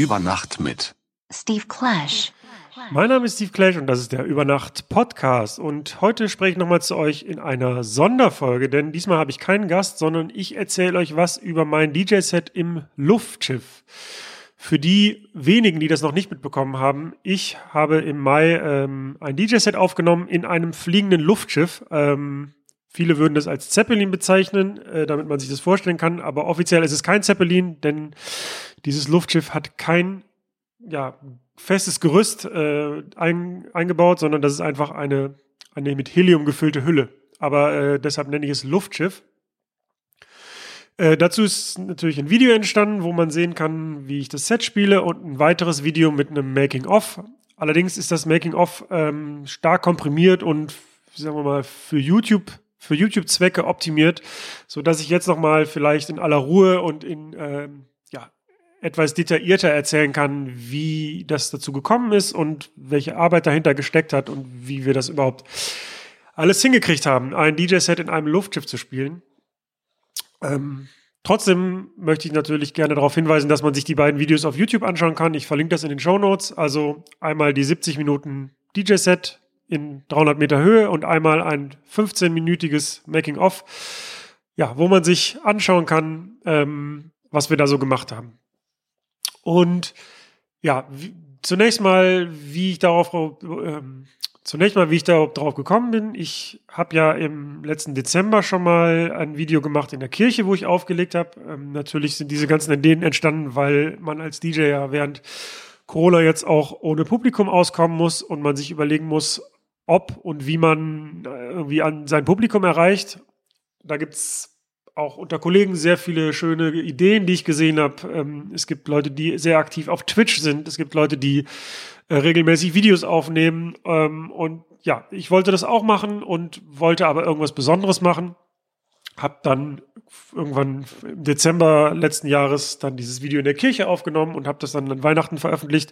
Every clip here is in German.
Über Nacht mit Steve Clash. Mein Name ist Steve Clash und das ist der Übernacht-Podcast. Und heute spreche ich nochmal zu euch in einer Sonderfolge, denn diesmal habe ich keinen Gast, sondern ich erzähle euch was über mein DJ-Set im Luftschiff. Für die wenigen, die das noch nicht mitbekommen haben, ich habe im Mai ein DJ-Set aufgenommen in einem fliegenden Luftschiff. Viele würden das als Zeppelin bezeichnen, damit man sich das vorstellen kann, aber offiziell ist es kein Zeppelin, denn dieses Luftschiff hat kein festes Gerüst eingebaut, sondern das ist einfach eine mit Helium gefüllte Hülle. Aber deshalb nenne ich es Luftschiff. Dazu ist natürlich ein Video entstanden, wo man sehen kann, wie ich das Set spiele, und ein weiteres Video mit einem Making-of. Allerdings ist das Making-of stark komprimiert und, sagen wir mal, für YouTube-Zwecke optimiert, sodass ich jetzt nochmal vielleicht in aller Ruhe und in etwas detaillierter erzählen kann, wie das dazu gekommen ist und welche Arbeit dahinter gesteckt hat und wie wir das überhaupt alles hingekriegt haben, ein DJ-Set in einem Luftschiff zu spielen. Trotzdem möchte ich natürlich gerne darauf hinweisen, dass man sich die beiden Videos auf YouTube anschauen kann. Ich verlinke das in den Shownotes. Also einmal die 70 Minuten DJ-Set in 300 Meter Höhe und einmal ein 15-minütiges Making-of, wo man sich anschauen kann, was wir da so gemacht haben. Und zunächst mal, wie ich darauf gekommen bin. Ich habe ja im letzten Dezember schon mal ein Video gemacht in der Kirche, wo ich aufgelegt habe. Natürlich sind diese ganzen Ideen entstanden, weil man als DJ ja während Corona jetzt auch ohne Publikum auskommen muss und man sich überlegen muss, ob und wie man irgendwie an sein Publikum erreicht. Da gibt's auch unter Kollegen sehr viele schöne Ideen, die ich gesehen habe. Es gibt Leute, die sehr aktiv auf Twitch sind. Es gibt Leute, die regelmäßig Videos aufnehmen. Ich wollte das auch machen und wollte aber irgendwas Besonderes machen. Hab dann irgendwann im Dezember letzten Jahres dann dieses Video in der Kirche aufgenommen und habe das dann an Weihnachten veröffentlicht.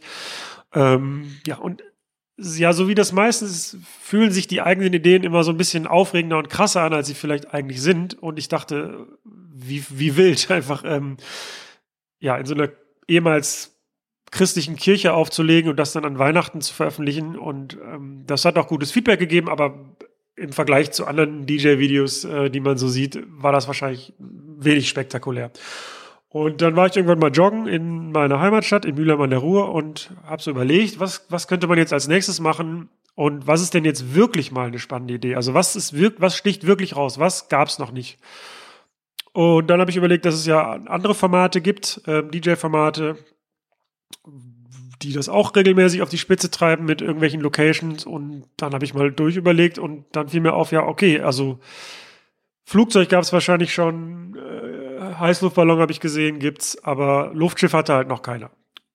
So wie das meistens ist, fühlen sich die eigenen Ideen immer so ein bisschen aufregender und krasser an, als sie vielleicht eigentlich sind. Und ich dachte, wie wild, einfach in so einer ehemals christlichen Kirche aufzulegen und das dann an Weihnachten zu veröffentlichen. Und das hat auch gutes Feedback gegeben, aber im Vergleich zu anderen DJ-Videos, die man so sieht, war das wahrscheinlich wenig spektakulär. Und dann war ich irgendwann mal joggen in meiner Heimatstadt, in Mülheim an der Ruhr, und habe so überlegt, was könnte man jetzt als nächstes machen und was ist denn jetzt wirklich mal eine spannende Idee? Also was sticht wirklich raus? Was gab's noch nicht? Und dann habe ich überlegt, dass es ja andere Formate gibt, DJ-Formate, die das auch regelmäßig auf die Spitze treiben mit irgendwelchen Locations, und dann habe ich mal durchüberlegt und dann fiel mir auf, also Flugzeug gab es wahrscheinlich schon, Heißluftballon habe ich gesehen, gibt's, aber Luftschiff hatte halt noch keiner.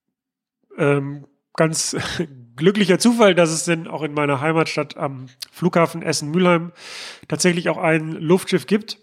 Ganz glücklicher Zufall, dass es denn auch in meiner Heimatstadt am Flughafen Essen-Mülheim tatsächlich auch ein Luftschiff gibt.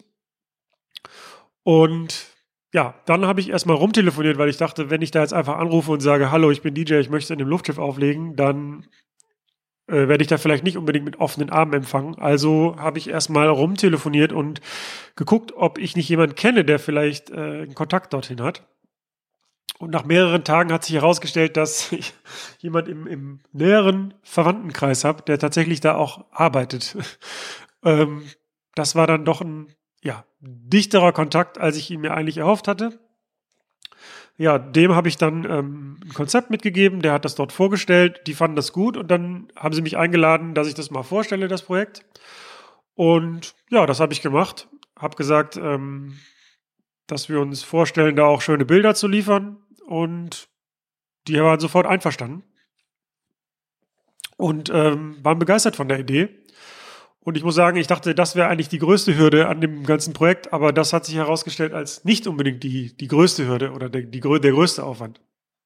Und dann habe ich erstmal rumtelefoniert, weil ich dachte, wenn ich da jetzt einfach anrufe und sage, hallo, ich bin DJ, ich möchte in dem Luftschiff auflegen, dann werde ich da vielleicht nicht unbedingt mit offenen Armen empfangen. Also habe ich erstmal rumtelefoniert und geguckt, ob ich nicht jemanden kenne, der vielleicht einen Kontakt dorthin hat. Und nach mehreren Tagen hat sich herausgestellt, dass ich jemand im näheren Verwandtenkreis habe, der tatsächlich da auch arbeitet. Das war dann doch ein dichterer Kontakt, als ich ihn mir eigentlich erhofft hatte. Ja, dem habe ich dann ein Konzept mitgegeben, der hat das dort vorgestellt, die fanden das gut und dann haben sie mich eingeladen, dass ich das mal vorstelle, das Projekt. Und das habe ich gemacht, habe gesagt, dass wir uns vorstellen, da auch schöne Bilder zu liefern, und die waren sofort einverstanden und waren begeistert von der Idee. Und ich muss sagen, ich dachte, das wäre eigentlich die größte Hürde an dem ganzen Projekt, aber das hat sich herausgestellt als nicht unbedingt die größte Hürde oder der größte Aufwand.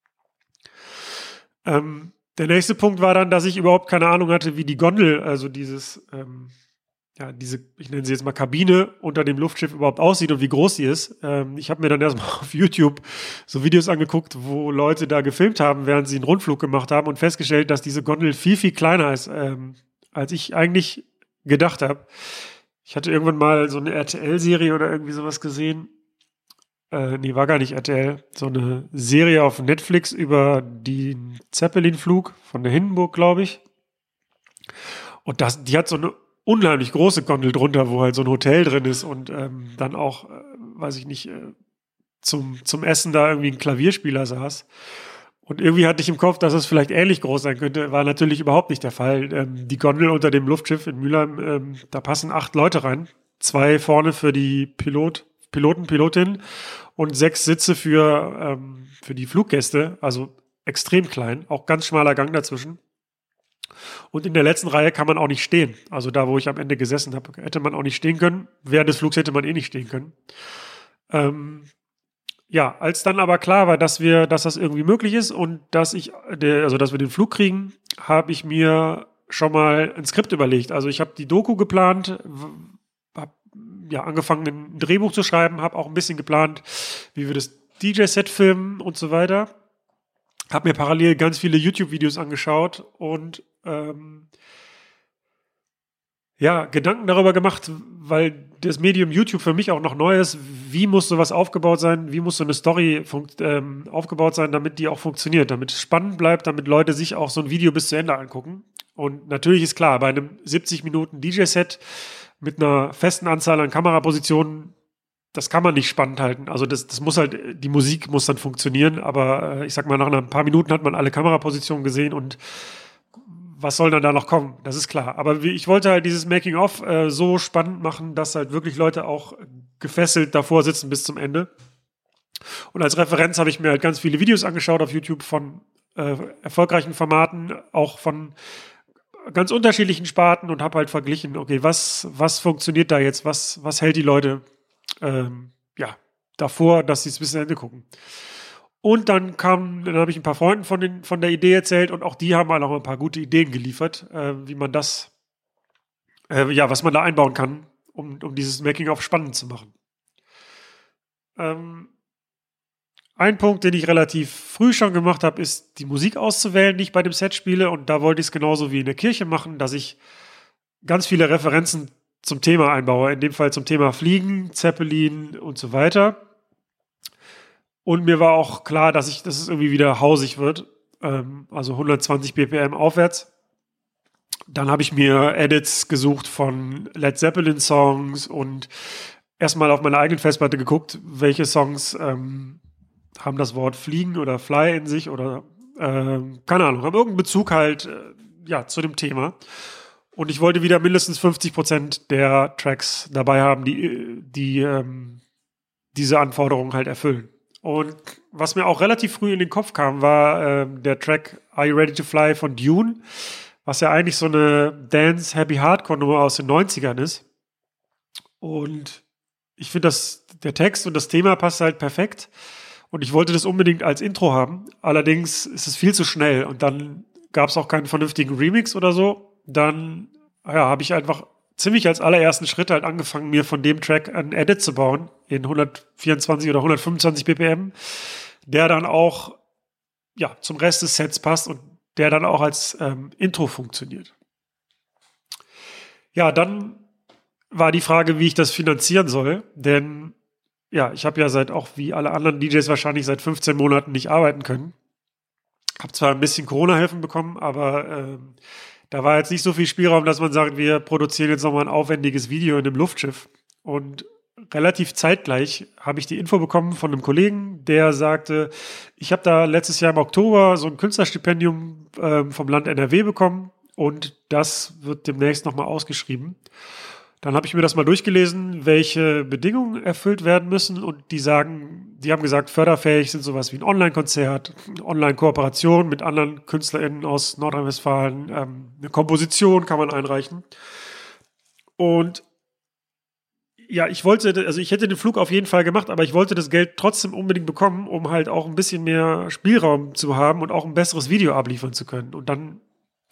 Der nächste Punkt war dann, dass ich überhaupt keine Ahnung hatte, wie die Gondel, also diese, ich nenne sie jetzt mal Kabine unter dem Luftschiff überhaupt aussieht und wie groß sie ist. Ich habe mir dann erstmal auf YouTube so Videos angeguckt, wo Leute da gefilmt haben, während sie einen Rundflug gemacht haben, und festgestellt, dass diese Gondel viel, viel kleiner ist, als ich eigentlich gedacht habe. Ich hatte irgendwann mal so eine RTL-Serie oder irgendwie sowas gesehen, nee, war gar nicht RTL, so eine Serie auf Netflix über den Zeppelin-Flug von der Hindenburg, glaube ich. Und die hat so eine unheimlich große Gondel drunter, wo halt so ein Hotel drin ist und dann auch, weiß ich nicht, zum Essen da irgendwie ein Klavierspieler saß. Und irgendwie hatte ich im Kopf, dass es vielleicht ähnlich groß sein könnte. War natürlich überhaupt nicht der Fall. Die Gondel unter dem Luftschiff in Mülheim, da passen 8 Leute rein. 2 vorne für die Pilotin und 6 Sitze für die Fluggäste. Also extrem klein, auch ganz schmaler Gang dazwischen. Und in der letzten Reihe kann man auch nicht stehen. Also da, wo ich am Ende gesessen habe, hätte man auch nicht stehen können. Während des Flugs hätte man eh nicht stehen können. Ja, als dann aber klar war, dass das irgendwie möglich ist und dass wir den Flug kriegen, habe ich mir schon mal ein Skript überlegt. Also ich habe die Doku geplant, habe angefangen, ein Drehbuch zu schreiben, habe auch ein bisschen geplant, wie wir das DJ-Set filmen und so weiter. Habe mir parallel ganz viele YouTube-Videos angeschaut und Gedanken darüber gemacht, weil das Medium YouTube für mich auch noch neu ist. Wie muss sowas aufgebaut sein? Wie muss so eine Story aufgebaut sein, damit die auch funktioniert, damit es spannend bleibt, damit Leute sich auch so ein Video bis zu Ende angucken? Und natürlich ist klar, bei einem 70 Minuten DJ-Set mit einer festen Anzahl an Kamerapositionen, das kann man nicht spannend halten. Also das muss halt, die Musik muss dann funktionieren, aber ich sag mal, nach ein paar Minuten hat man alle Kamerapositionen gesehen und was soll dann da noch kommen? Das ist klar. Aber ich wollte halt dieses Making-of so spannend machen, dass halt wirklich Leute auch gefesselt davor sitzen bis zum Ende. Und als Referenz habe ich mir halt ganz viele Videos angeschaut auf YouTube von erfolgreichen Formaten, auch von ganz unterschiedlichen Sparten und habe halt verglichen, okay, was funktioniert da jetzt? Was hält die Leute davor, dass sie es bis zum Ende gucken? Und dann habe ich ein paar Freunden von der Idee erzählt und auch die haben halt auch ein paar gute Ideen geliefert, wie man das, was man da einbauen kann, um dieses Making-of spannend zu machen. Ein Punkt, den ich relativ früh schon gemacht habe, ist die Musik auszuwählen, die ich bei dem Set spiele. Und da wollte ich es genauso wie in der Kirche machen, dass ich ganz viele Referenzen zum Thema einbaue. In dem Fall zum Thema Fliegen, Zeppelin und so weiter. Und mir war auch klar, dass es irgendwie wieder hausig wird. Also 120 BPM aufwärts. Dann habe ich mir Edits gesucht von Led Zeppelin Songs und erstmal auf meiner eigenen Festplatte geguckt, welche Songs haben das Wort Fliegen oder Fly in sich oder keine Ahnung, haben irgendeinen Bezug halt zu dem Thema. Und ich wollte wieder mindestens 50% der Tracks dabei haben, die diese Anforderungen halt erfüllen. Und was mir auch relativ früh in den Kopf kam, war der Track Are You Ready to Fly von Dune, was ja eigentlich so eine Dance-Happy-Hardcore-Nummer aus den 90ern ist. Und ich finde, dass der Text und das Thema passt halt perfekt. Und ich wollte das unbedingt als Intro haben. Allerdings ist es viel zu schnell. Und dann gab es auch keinen vernünftigen Remix oder so. Dann habe ich einfach ziemlich als allerersten Schritt halt angefangen, mir von dem Track einen Edit zu bauen in 124 oder 125 BPM, der dann auch zum Rest des Sets passt und der dann auch als Intro funktioniert. Ja, dann war die Frage, wie ich das finanzieren soll, denn ich habe ja auch wie alle anderen DJs wahrscheinlich seit 15 Monaten nicht arbeiten können. Habe zwar ein bisschen Corona-Hilfen bekommen, aber da war jetzt nicht so viel Spielraum, dass man sagt, wir produzieren jetzt nochmal ein aufwendiges Video in einem Luftschiff. Und relativ zeitgleich habe ich die Info bekommen von einem Kollegen, der sagte, ich habe da letztes Jahr im Oktober so ein Künstlerstipendium vom Land NRW bekommen und das wird demnächst nochmal ausgeschrieben. Dann habe ich mir das mal durchgelesen, welche Bedingungen erfüllt werden müssen und die haben gesagt, förderfähig sind sowas wie ein Online-Konzert, eine Online-Kooperation mit anderen KünstlerInnen aus Nordrhein-Westfalen, eine Komposition kann man einreichen. Und ich hätte den Flug auf jeden Fall gemacht, aber ich wollte das Geld trotzdem unbedingt bekommen, um halt auch ein bisschen mehr Spielraum zu haben und auch ein besseres Video abliefern zu können. Und dann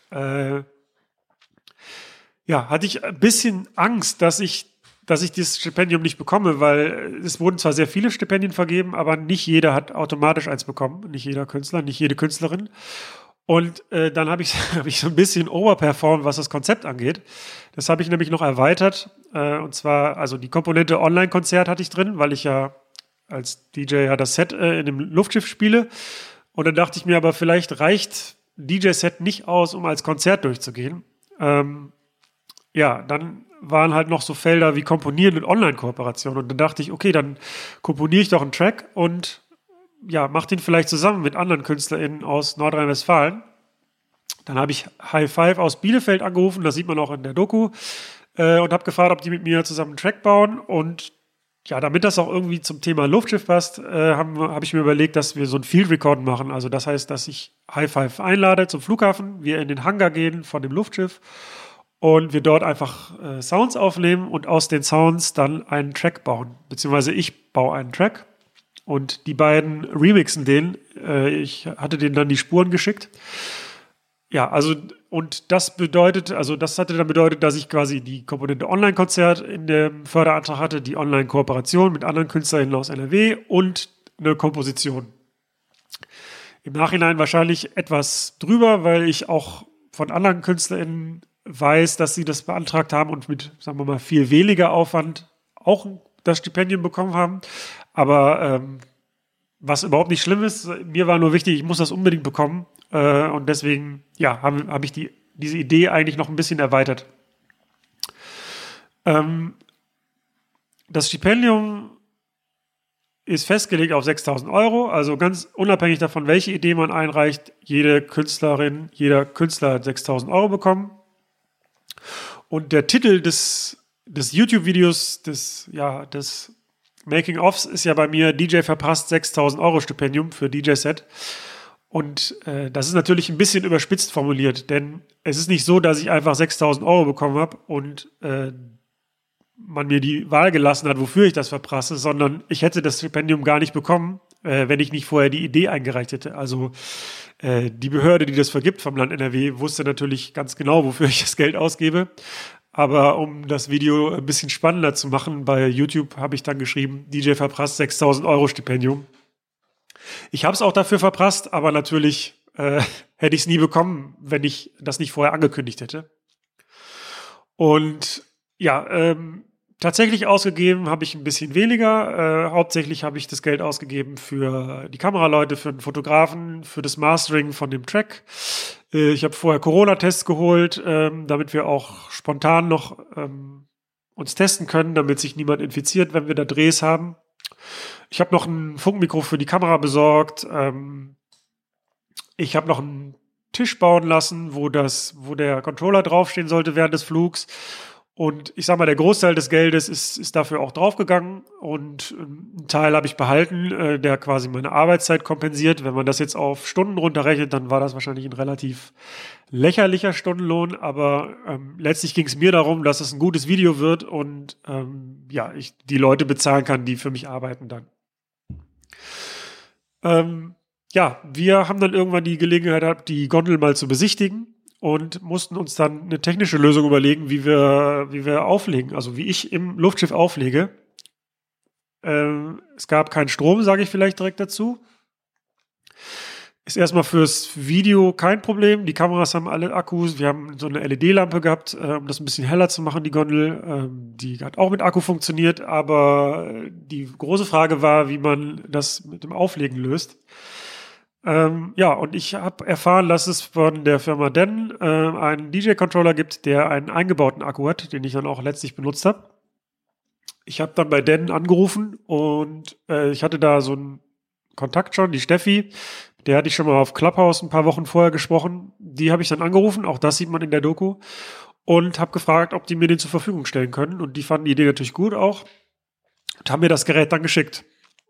hatte ich ein bisschen Angst, dass ich dieses Stipendium nicht bekomme, weil es wurden zwar sehr viele Stipendien vergeben, aber nicht jeder hat automatisch eins bekommen. Nicht jeder Künstler, nicht jede Künstlerin. Und dann habe ich so ein bisschen overperformt, was das Konzept angeht. Das habe ich nämlich noch erweitert. Und zwar, also die Komponente Online-Konzert hatte ich drin, weil ich ja als DJ ja das Set in dem Luftschiff spiele. Und dann dachte ich mir aber, vielleicht reicht DJ-Set nicht aus, um als Konzert durchzugehen. Ja, dann waren halt noch so Felder wie Komponieren und Online-Kooperation. Und dann dachte ich, okay, dann komponiere ich doch einen Track und ja, mach den vielleicht zusammen mit anderen KünstlerInnen aus Nordrhein-Westfalen. Dann habe ich High Five aus Bielefeld angerufen, das sieht man auch in der Doku, und habe gefragt, ob die mit mir zusammen einen Track bauen. Und ja, damit das auch irgendwie zum Thema Luftschiff passt, hab ich mir überlegt, dass wir so ein Field Record machen. Also das heißt, dass ich High Five einlade zum Flughafen, wir in den Hangar gehen von dem Luftschiff und wir dort einfach Sounds aufnehmen und aus den Sounds dann einen Track bauen. Beziehungsweise ich baue einen Track und die beiden remixen den. Ich hatte denen dann die Spuren geschickt. Ja, also und das hatte dann bedeutet, dass ich quasi die Komponente Online-Konzert in dem Förderantrag hatte, die Online-Kooperation mit anderen KünstlerInnen aus NRW und eine Komposition. Im Nachhinein wahrscheinlich etwas drüber, weil ich auch von anderen KünstlerInnen weiß, dass sie das beantragt haben und mit, sagen wir mal, viel weniger Aufwand auch das Stipendium bekommen haben. Aber was überhaupt nicht schlimm ist, mir war nur wichtig, ich muss das unbedingt bekommen. Und deswegen, ja, hab ich diese Idee eigentlich noch ein bisschen erweitert. Das Stipendium ist festgelegt auf 6.000 Euro, also ganz unabhängig davon, welche Idee man einreicht, jede Künstlerin, jeder Künstler hat 6.000 Euro bekommen. Und der Titel des YouTube-Videos, des Making-ofs ist ja bei mir DJ verprasst 6.000 Euro Stipendium für DJ-Set. Und das ist natürlich ein bisschen überspitzt formuliert, denn es ist nicht so, dass ich einfach 6.000 Euro bekommen habe und man mir die Wahl gelassen hat, wofür ich das verprasse, sondern ich hätte das Stipendium gar nicht bekommen, wenn ich nicht vorher die Idee eingereicht hätte. Also die Behörde, die das vergibt vom Land NRW, wusste natürlich ganz genau, wofür ich das Geld ausgebe. Aber um das Video ein bisschen spannender zu machen, bei YouTube habe ich dann geschrieben, DJ verprasst 6.000 Euro Stipendium. Ich habe es auch dafür verprasst, aber natürlich hätte ich es nie bekommen, wenn ich das nicht vorher angekündigt hätte. Und ja, tatsächlich ausgegeben habe ich ein bisschen weniger. Hauptsächlich habe ich das Geld ausgegeben für die Kameraleute, für den Fotografen, für das Mastering von dem Track. Ich habe vorher Corona-Tests geholt, damit wir auch spontan noch uns testen können, damit sich niemand infiziert, wenn wir da Drehs haben. Ich habe noch ein Funkmikro für die Kamera besorgt. Ich habe noch einen Tisch bauen lassen, wo der Controller draufstehen sollte während des Flugs. Und ich sag mal, der Großteil des Geldes ist dafür auch draufgegangen. Und einen Teil habe ich behalten, der quasi meine Arbeitszeit kompensiert. Wenn man das jetzt auf Stunden runterrechnet, dann war das wahrscheinlich ein relativ lächerlicher Stundenlohn. Aber letztlich ging es mir darum, dass es ein gutes Video wird und ich die Leute bezahlen kann, die für mich arbeiten dann. Wir haben dann irgendwann die Gelegenheit gehabt, die Gondel mal zu besichtigen und mussten uns dann eine technische Lösung überlegen, wie wir auflegen, also wie ich im Luftschiff auflege. Es gab keinen Strom, sage ich vielleicht direkt dazu. Ist erstmal fürs Video kein Problem. Die Kameras haben alle Akkus. Wir haben so eine LED-Lampe gehabt, um das ein bisschen heller zu machen, die Gondel. Die hat auch mit Akku funktioniert, aber die große Frage war, wie man das mit dem Auflegen löst. Und ich habe erfahren, dass es von der Firma Den einen DJ-Controller gibt, der einen eingebauten Akku hat, den ich dann auch letztlich benutzt habe. Ich habe dann bei Den angerufen und ich hatte da so einen Kontakt schon, die Steffi, der hatte ich schon mal auf Clubhouse ein paar Wochen vorher gesprochen. Die habe ich dann angerufen, auch das sieht man in der Doku, und habe gefragt, ob die mir den zur Verfügung stellen können. Und die fanden die Idee natürlich gut auch und haben mir das Gerät dann geschickt.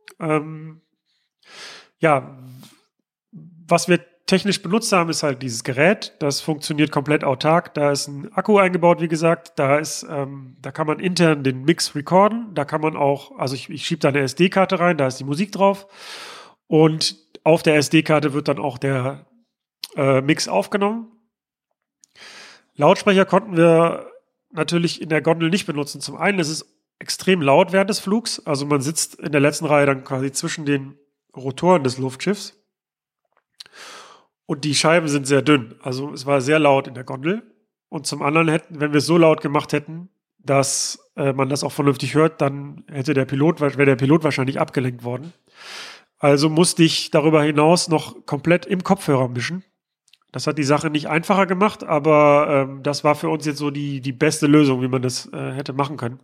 Was wir technisch benutzt haben, ist halt dieses Gerät. Das funktioniert komplett autark. Da ist ein Akku eingebaut, wie gesagt. Da kann man intern den Mix recorden. Da kann man auch, also ich schiebe da eine SD-Karte rein, da ist die Musik drauf. Und auf der SD-Karte wird dann auch der Mix aufgenommen. Lautsprecher konnten wir natürlich in der Gondel nicht benutzen. Zum einen ist es extrem laut während des Flugs. Also man sitzt in der letzten Reihe dann quasi zwischen den Rotoren des Luftschiffs. Und die Scheiben sind sehr dünn. Also es war sehr laut in der Gondel. Und zum anderen wenn wir es so laut gemacht hätten, dass man das auch vernünftig hört, dann wäre der Pilot wahrscheinlich abgelenkt worden. Also musste ich darüber hinaus noch komplett im Kopfhörer mischen. Das hat die Sache nicht einfacher gemacht, aber das war für uns jetzt so die beste Lösung, wie man das hätte machen können.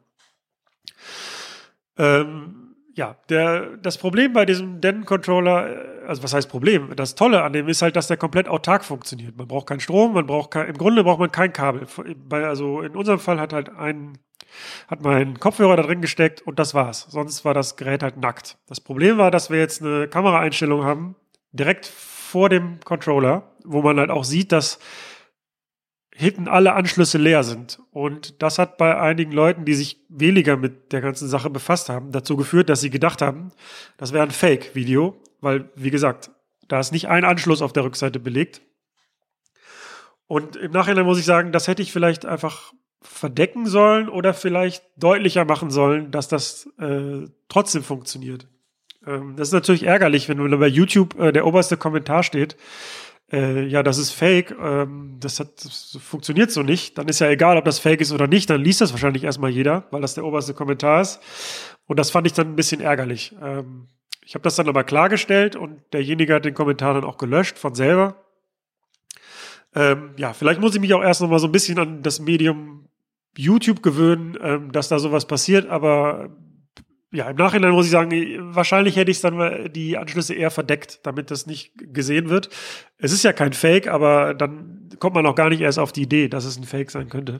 Das Problem bei diesem Denon-Controller, also was heißt Problem? Das Tolle an dem ist halt, dass der komplett autark funktioniert. Man braucht keinen Strom, im Grunde braucht man kein Kabel. Also in unserem Fall hat mein Kopfhörer da drin gesteckt und das war's. Sonst war das Gerät halt nackt. Das Problem war, dass wir jetzt eine Kameraeinstellung haben, direkt vor dem Controller, wo man halt auch sieht, dass hinten alle Anschlüsse leer sind. Und das hat bei einigen Leuten, die sich weniger mit der ganzen Sache befasst haben, dazu geführt, dass sie gedacht haben, das wäre ein Fake-Video, weil, wie gesagt, da ist nicht ein Anschluss auf der Rückseite belegt. Und im Nachhinein muss ich sagen, das hätte ich vielleicht einfach verdecken sollen oder vielleicht deutlicher machen sollen, dass das trotzdem funktioniert. Das ist natürlich ärgerlich, wenn bei YouTube der oberste Kommentar steht, das ist Fake, das funktioniert so nicht. Dann ist ja egal, ob das Fake ist oder nicht, dann liest das wahrscheinlich erstmal jeder, weil das der oberste Kommentar ist. Und das fand ich dann ein bisschen ärgerlich. Ich habe das dann aber klargestellt und derjenige hat den Kommentar dann auch gelöscht von selber. Vielleicht muss ich mich auch erst noch mal so ein bisschen an das Medium YouTube gewöhnen, dass da sowas passiert, aber ja, im Nachhinein muss ich sagen, wahrscheinlich hätte ich dann die Anschlüsse eher verdeckt, damit das nicht gesehen wird. Es ist ja kein Fake, aber dann kommt man auch gar nicht erst auf die Idee, dass es ein Fake sein könnte.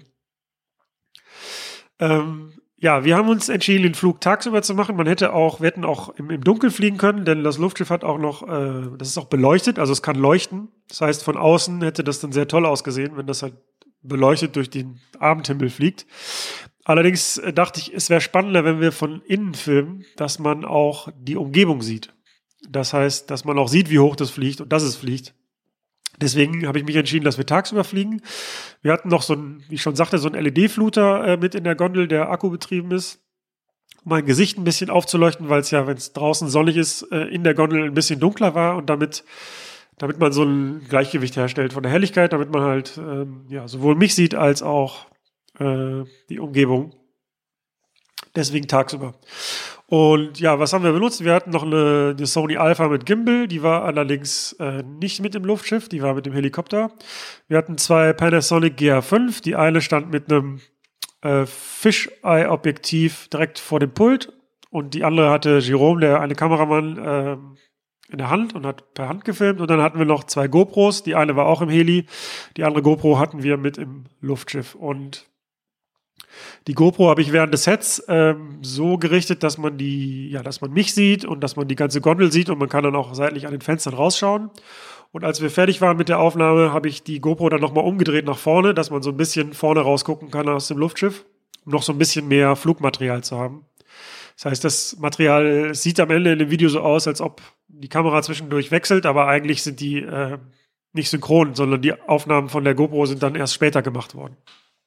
Wir haben uns entschieden, den Flug tagsüber zu machen. Wir hätten auch im Dunkeln fliegen können, denn das Luftschiff hat auch noch, das ist auch beleuchtet, also es kann leuchten. Das heißt, von außen hätte das dann sehr toll ausgesehen, wenn das halt beleuchtet durch den Abendhimmel fliegt. Allerdings dachte ich, es wäre spannender, wenn wir von innen filmen, dass man auch die Umgebung sieht. Das heißt, dass man auch sieht, wie hoch das fliegt und dass es fliegt. Deswegen habe ich mich entschieden, dass wir tagsüber fliegen. Wir hatten noch wie ich schon sagte, so einen LED-Fluter mit in der Gondel, der akkubetrieben ist, um mein Gesicht ein bisschen aufzuleuchten, weil es ja, wenn es draußen sonnig ist, in der Gondel ein bisschen dunkler war und damit man so ein Gleichgewicht herstellt von der Helligkeit, damit man halt sowohl mich sieht als auch die Umgebung. Deswegen tagsüber. Und ja, was haben wir benutzt? Wir hatten noch eine Sony Alpha mit Gimbal, die war allerdings nicht mit im Luftschiff, die war mit dem Helikopter. Wir hatten 2 Panasonic GH5, die eine stand mit einem Fisheye-Objektiv direkt vor dem Pult und die andere hatte Jerome, der eine Kameramann, in der Hand und hat per Hand gefilmt. Und dann hatten wir noch 2 GoPros, die eine war auch im Heli, die andere GoPro hatten wir mit im Luftschiff. Und die GoPro habe ich während des Sets so gerichtet, dass man mich sieht und dass man die ganze Gondel sieht und man kann dann auch seitlich an den Fenstern rausschauen. Und als wir fertig waren mit der Aufnahme, habe ich die GoPro dann nochmal umgedreht nach vorne, dass man so ein bisschen vorne rausgucken kann aus dem Luftschiff, um noch so ein bisschen mehr Flugmaterial zu haben. Das heißt, das Material sieht am Ende in dem Video so aus, als ob die Kamera zwischendurch wechselt, aber eigentlich sind die nicht synchron, sondern die Aufnahmen von der GoPro sind dann erst später gemacht worden.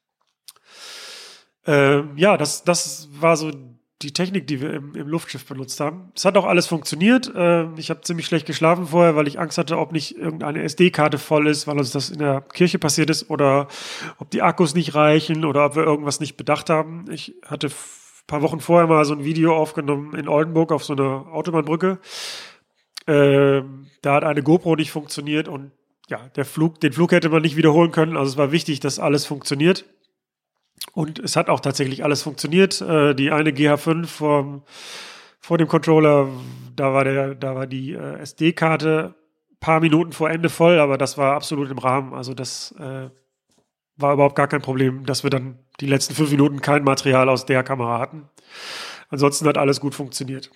Das war so die Technik, die wir im Luftschiff benutzt haben. Es hat auch alles funktioniert. Ich habe ziemlich schlecht geschlafen vorher, weil ich Angst hatte, ob nicht irgendeine SD-Karte voll ist, weil uns das in der Kirche passiert ist oder ob die Akkus nicht reichen oder ob wir irgendwas nicht bedacht haben. Ich hatte ein paar Wochen vorher mal so ein Video aufgenommen in Oldenburg auf so einer Autobahnbrücke. Da hat eine GoPro nicht funktioniert und ja, den Flug hätte man nicht wiederholen können. Also es war wichtig, dass alles funktioniert. Und es hat auch tatsächlich alles funktioniert. Die eine GH5 vor dem Controller, da war die SD-Karte ein paar Minuten vor Ende voll, aber das war absolut im Rahmen. Also das war überhaupt gar kein Problem, dass wir dann die letzten 5 Minuten kein Material aus der Kamera hatten. Ansonsten hat alles gut funktioniert.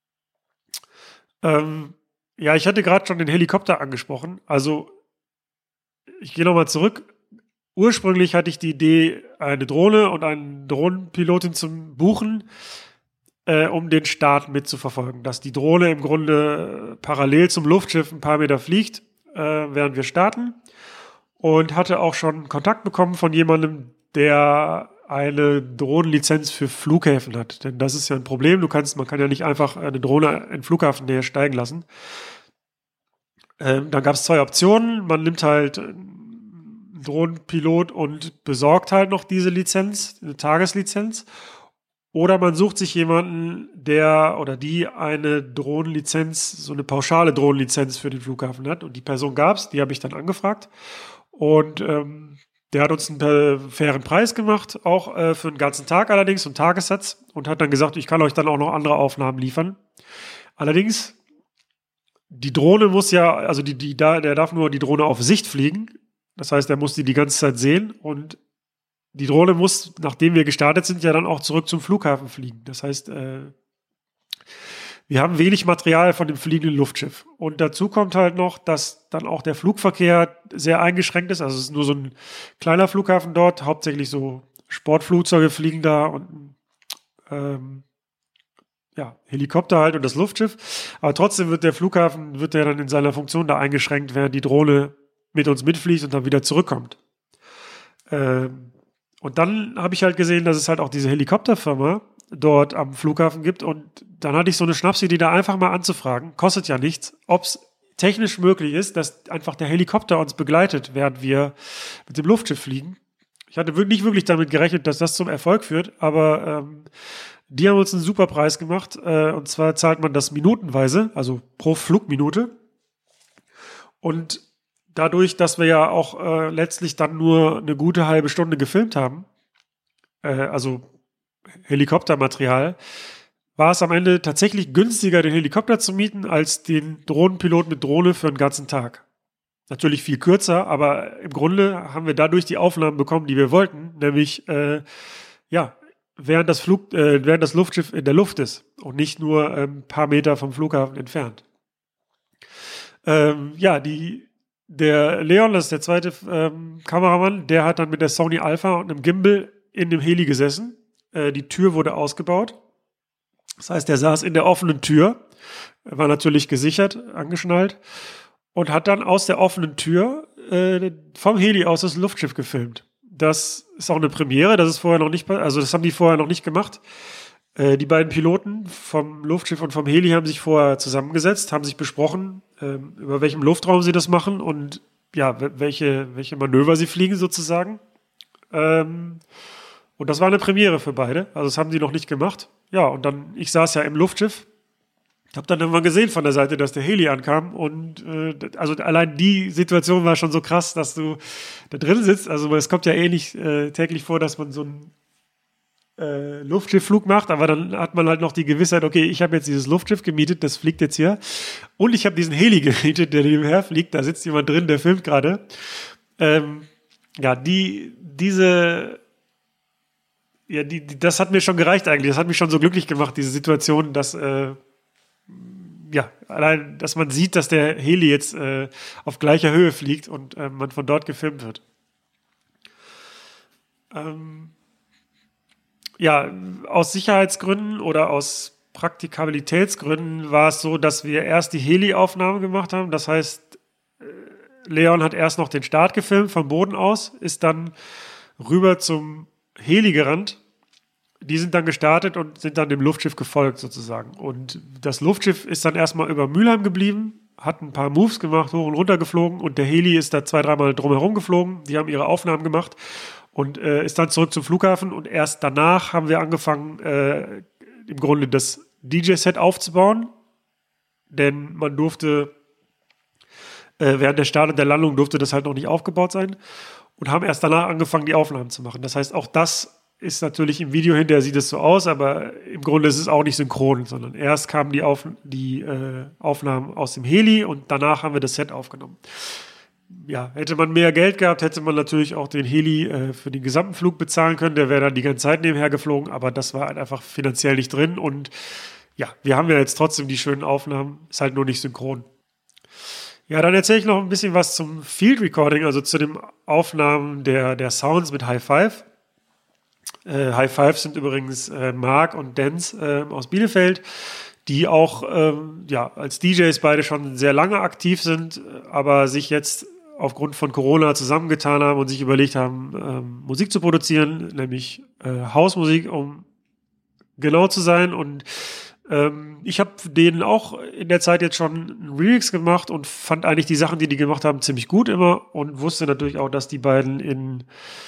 Ich hatte gerade schon den Helikopter angesprochen. Also ich gehe nochmal zurück. Ursprünglich hatte ich die Idee, eine Drohne und einen Drohnenpilotin zu buchen, um den Start mitzuverfolgen. Dass die Drohne im Grunde parallel zum Luftschiff ein paar Meter fliegt, während wir starten. Und hatte auch schon Kontakt bekommen von jemandem, der eine Drohnenlizenz für Flughäfen hat. Denn das ist ja ein Problem. Man kann ja nicht einfach eine Drohne in Flughafennähe steigen lassen. Dann gab es 2 Optionen. Man nimmt halt Drohnenpilot und besorgt halt noch diese Lizenz, eine Tageslizenz. Oder man sucht sich jemanden, der oder die eine Drohnenlizenz, so eine pauschale Drohnenlizenz für den Flughafen hat. Und die Person gab's, die habe ich dann angefragt. Und der hat uns einen fairen Preis gemacht, auch für den ganzen Tag allerdings, einen Tagessatz. Und hat dann gesagt, ich kann euch dann auch noch andere Aufnahmen liefern. Allerdings, die Drohne muss ja, also der darf nur die Drohne auf Sicht fliegen. Das heißt, er muss die ganze Zeit sehen. Und die Drohne muss, nachdem wir gestartet sind, ja dann auch zurück zum Flughafen fliegen. Das heißt, wir haben wenig Material von dem fliegenden Luftschiff. Und dazu kommt halt noch, dass dann auch der Flugverkehr sehr eingeschränkt ist. Also es ist nur so ein kleiner Flughafen dort. Hauptsächlich so Sportflugzeuge fliegen da und Helikopter halt und das Luftschiff. Aber trotzdem wird der Flughafen, dann in seiner Funktion da eingeschränkt, während die Drohne mit uns mitfliegt und dann wieder zurückkommt. Und dann habe ich halt gesehen, dass es halt auch diese Helikopterfirma dort am Flughafen gibt. Und dann hatte ich so eine Schnapsidee, da einfach mal anzufragen. Kostet ja nichts. Ob es technisch möglich ist, dass einfach der Helikopter uns begleitet, während wir mit dem Luftschiff fliegen. Ich hatte nicht wirklich damit gerechnet, dass das zum Erfolg führt. Aber die haben uns einen super Preis gemacht. Und zwar zahlt man das minutenweise, also pro Flugminute. Und dadurch, dass wir ja auch letztlich dann nur eine gute halbe Stunde gefilmt haben, also Helikoptermaterial, war es am Ende tatsächlich günstiger, den Helikopter zu mieten, als den Drohnenpilot mit Drohne für einen ganzen Tag. Natürlich viel kürzer, aber im Grunde haben wir dadurch die Aufnahmen bekommen, die wir wollten, nämlich während das Luftschiff in der Luft ist und nicht nur ein paar Meter vom Flughafen entfernt. Der Leon, das ist der zweite Kameramann, der hat dann mit der Sony Alpha und einem Gimbal in dem Heli gesessen. Die Tür wurde ausgebaut. Das heißt, er saß in der offenen Tür, war natürlich gesichert, angeschnallt und hat dann aus der offenen Tür vom Heli aus das Luftschiff gefilmt. Das ist auch eine Premiere, das haben die vorher noch nicht gemacht. Die beiden Piloten vom Luftschiff und vom Heli haben sich vorher zusammengesetzt, haben sich besprochen, über welchem Luftraum sie das machen und ja, welche Manöver sie fliegen sozusagen. Und das war eine Premiere für beide. Also das haben sie noch nicht gemacht. Ja, und dann, ich saß ja im Luftschiff, habe dann irgendwann gesehen von der Seite, dass der Heli ankam und also allein die Situation war schon so krass, dass du da drin sitzt. Also es kommt ja nicht täglich vor, dass man so einen Luftschiffflug macht, aber dann hat man halt noch die Gewissheit, okay, ich habe jetzt dieses Luftschiff gemietet, das fliegt jetzt hier und ich habe diesen Heli gemietet, der nebenher fliegt, da sitzt jemand drin, der filmt gerade. Das hat mir schon gereicht eigentlich, das hat mich schon so glücklich gemacht, diese Situation, dass allein, dass man sieht, dass der Heli jetzt auf gleicher Höhe fliegt und man von dort gefilmt wird. Aus Sicherheitsgründen oder aus Praktikabilitätsgründen war es so, dass wir erst die Heli-Aufnahme gemacht haben. Das heißt, Leon hat erst noch den Start gefilmt vom Boden aus, ist dann rüber zum Heli gerannt. Die sind dann gestartet und sind dann dem Luftschiff gefolgt sozusagen. Und das Luftschiff ist dann erstmal über Mülheim geblieben, hat ein paar Moves gemacht, hoch und runter geflogen und der Heli ist da 2-3 Mal drumherum geflogen. Die haben ihre Aufnahmen gemacht. Und ist dann zurück zum Flughafen und erst danach haben wir angefangen, im Grunde das DJ-Set aufzubauen. Denn man durfte, während der Start und der Landung durfte das halt noch nicht aufgebaut sein. Und haben erst danach angefangen, die Aufnahmen zu machen. Das heißt, auch das ist natürlich im Video hinterher sieht es so aus, aber im Grunde ist es auch nicht synchron, sondern erst kamen die Aufnahmen aus dem Heli und danach haben wir das Set aufgenommen. Ja, hätte man mehr Geld gehabt, hätte man natürlich auch den Heli für den gesamten Flug bezahlen können. Der wäre dann die ganze Zeit nebenher geflogen, aber das war halt einfach finanziell nicht drin. Und ja, wir haben ja jetzt trotzdem die schönen Aufnahmen, ist halt nur nicht synchron. Ja, dann erzähle ich noch ein bisschen was zum Field Recording, also zu den Aufnahmen der Sounds mit High Five. High Five sind übrigens Marc und Denz aus Bielefeld, die auch als DJs beide schon sehr lange aktiv sind, aber sich jetzt aufgrund von Corona zusammengetan haben und sich überlegt haben, Musik zu produzieren, nämlich Hausmusik, um genau zu sein. Und ich habe denen auch in der Zeit jetzt schon einen Remix gemacht und fand eigentlich die Sachen, die gemacht haben, ziemlich gut immer und wusste natürlich auch, dass die beiden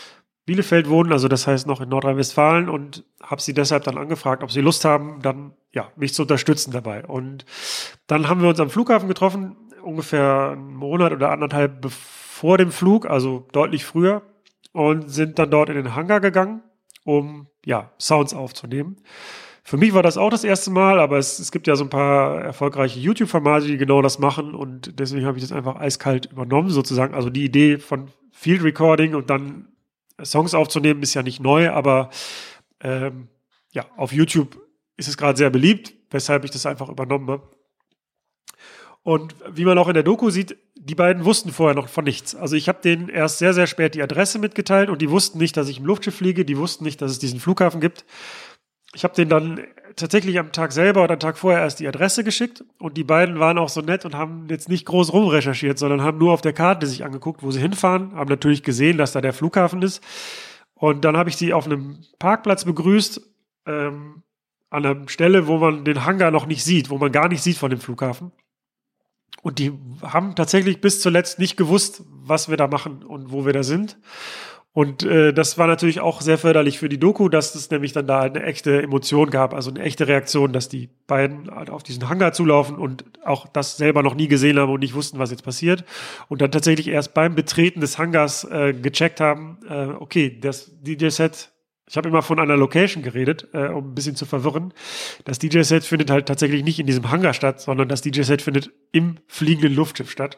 Bielefeld wohnen, also das heißt noch in Nordrhein-Westfalen, und habe sie deshalb dann angefragt, ob sie Lust haben, dann ja mich zu unterstützen dabei. Und dann haben wir uns am Flughafen getroffen, ungefähr einen Monat oder anderthalb bevor dem Flug, also deutlich früher, und sind dann dort in den Hangar gegangen, um ja Sounds aufzunehmen. Für mich war das auch das erste Mal, aber es gibt ja so ein paar erfolgreiche YouTube-Formate, die genau das machen, und deswegen habe ich das einfach eiskalt übernommen sozusagen. Also die Idee von Field Recording und dann Songs aufzunehmen ist ja nicht neu, aber ja, auf YouTube ist es gerade sehr beliebt, weshalb ich das einfach übernommen habe. Und wie man auch in der Doku sieht, die beiden wussten vorher noch von nichts. Also ich habe denen erst sehr, sehr spät die Adresse mitgeteilt, und die wussten nicht, dass ich im Luftschiff fliege, die wussten nicht, dass es diesen Flughafen gibt. Ich habe denen dann tatsächlich am Tag selber oder am Tag vorher erst die Adresse geschickt, und die beiden waren auch so nett und haben jetzt nicht groß rumrecherchiert, sondern haben nur auf der Karte sich angeguckt, wo sie hinfahren, haben natürlich gesehen, dass da der Flughafen ist, und dann habe ich sie auf einem Parkplatz begrüßt, an einer Stelle, wo man den Hangar noch nicht sieht, wo man gar nicht sieht von dem Flughafen. Und die haben tatsächlich bis zuletzt nicht gewusst, was wir da machen und wo wir da sind. Und das war natürlich auch sehr förderlich für die Doku, dass es nämlich dann da eine echte Emotion gab, also eine echte Reaktion, dass die beiden halt auf diesen Hangar zulaufen und auch das selber noch nie gesehen haben und nicht wussten, was jetzt passiert. Und dann tatsächlich erst beim Betreten des Hangars gecheckt haben, okay, das DJ-Set, ich habe immer von einer Location geredet, um ein bisschen zu verwirren. Das DJ-Set findet halt tatsächlich nicht in diesem Hangar statt, sondern das DJ-Set findet im fliegenden Luftschiff statt.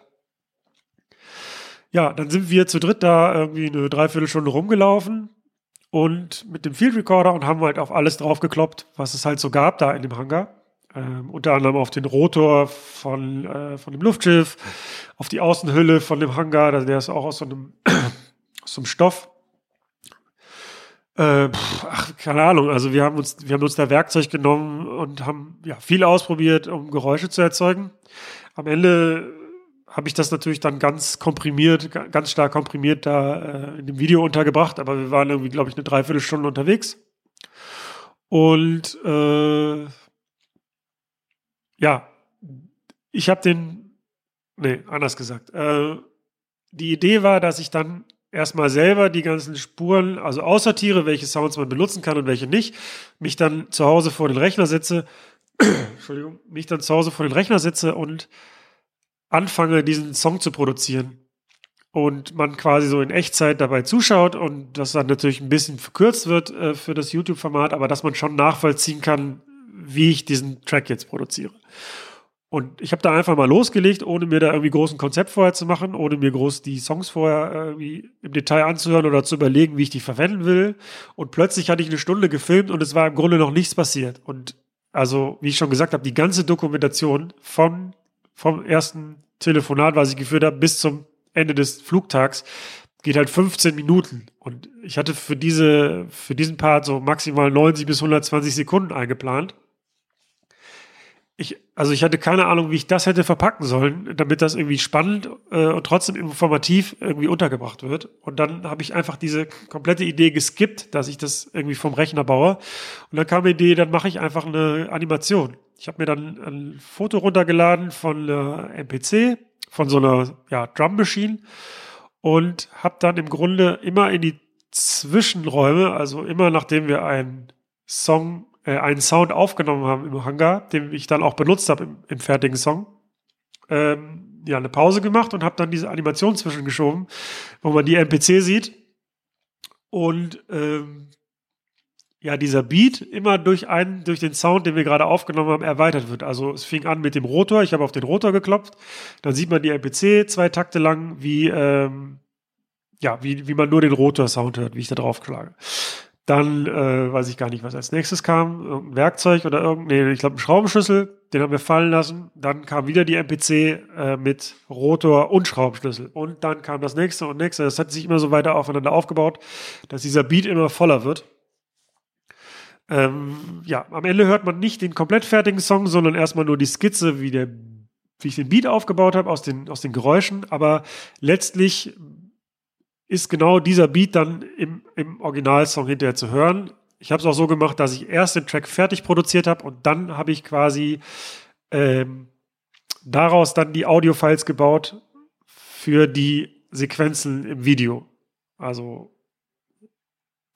Ja, dann sind wir zu dritt da irgendwie eine Dreiviertelstunde rumgelaufen und mit dem Field Recorder und haben halt auf alles draufgekloppt, was es halt so gab da in dem Hangar. Unter anderem auf den Rotor von dem Luftschiff, auf die Außenhülle von dem Hangar, der ist auch aus so einem Stoff. Keine Ahnung, also wir haben uns da Werkzeug genommen und haben ja viel ausprobiert, um Geräusche zu erzeugen. Am Ende habe ich das natürlich dann ganz stark komprimiert da in dem Video untergebracht, aber wir waren irgendwie, glaube ich, eine Dreiviertelstunde unterwegs. Und ja, ich habe anders gesagt. Die Idee war, dass ich dann erstmal selber die ganzen Spuren, also aussortiere, welche Sounds man benutzen kann und welche nicht, mich dann zu Hause vor den Rechner setze, und anfange, diesen Song zu produzieren. Und man quasi so in Echtzeit dabei zuschaut und das dann natürlich ein bisschen verkürzt wird für das YouTube-Format, aber dass man schon nachvollziehen kann, wie ich diesen Track jetzt produziere. Und ich habe da einfach mal losgelegt, ohne mir da irgendwie groß ein Konzept vorher zu machen, ohne mir groß die Songs vorher irgendwie im Detail anzuhören oder zu überlegen, wie ich die verwenden will. Und plötzlich hatte ich eine Stunde gefilmt und es war im Grunde noch nichts passiert. Und also, wie ich schon gesagt habe, die ganze Dokumentation vom ersten Telefonat, was ich geführt habe, bis zum Ende des Flugtags, geht halt 15 Minuten. Und ich hatte für diesen Part so maximal 90 bis 120 Sekunden eingeplant. Ich hatte keine Ahnung, wie ich das hätte verpacken sollen, damit das irgendwie spannend und trotzdem informativ irgendwie untergebracht wird. Und dann habe ich einfach diese komplette Idee geskippt, dass ich das irgendwie vom Rechner baue. Und dann kam die Idee, dann mache ich einfach eine Animation. Ich habe mir dann ein Foto runtergeladen von einer MPC, von so einer Drum Machine, und habe dann im Grunde immer in die Zwischenräume, also immer nachdem wir einen Sound aufgenommen haben im Hangar, den ich dann auch benutzt habe im fertigen Song, eine Pause gemacht und habe dann diese Animation zwischengeschoben, wo man die MPC sieht und dieser Beat immer durch den Sound, den wir gerade aufgenommen haben, erweitert wird. Also es fing an mit dem Rotor, ich habe auf den Rotor geklopft, dann sieht man die MPC 2 Takte lang, wie man nur den Rotor-Sound hört, wie ich da drauf schlage. Dann weiß ich gar nicht, was als nächstes kam. Irgendein Werkzeug oder ich glaube, ein Schraubenschlüssel, den haben wir fallen lassen. Dann kam wieder die MPC mit Rotor und Schraubenschlüssel. Und dann kam das nächste und nächste. Das hat sich immer so weiter aufeinander aufgebaut, dass dieser Beat immer voller wird. Am Ende hört man nicht den komplett fertigen Song, sondern erstmal nur die Skizze, wie ich den Beat aufgebaut habe aus den Geräuschen. Aber letztlich ist genau dieser Beat dann im Originalsong hinterher zu hören. Ich habe es auch so gemacht, dass ich erst den Track fertig produziert habe und dann habe ich quasi daraus dann die Audio-Files gebaut für die Sequenzen im Video. Also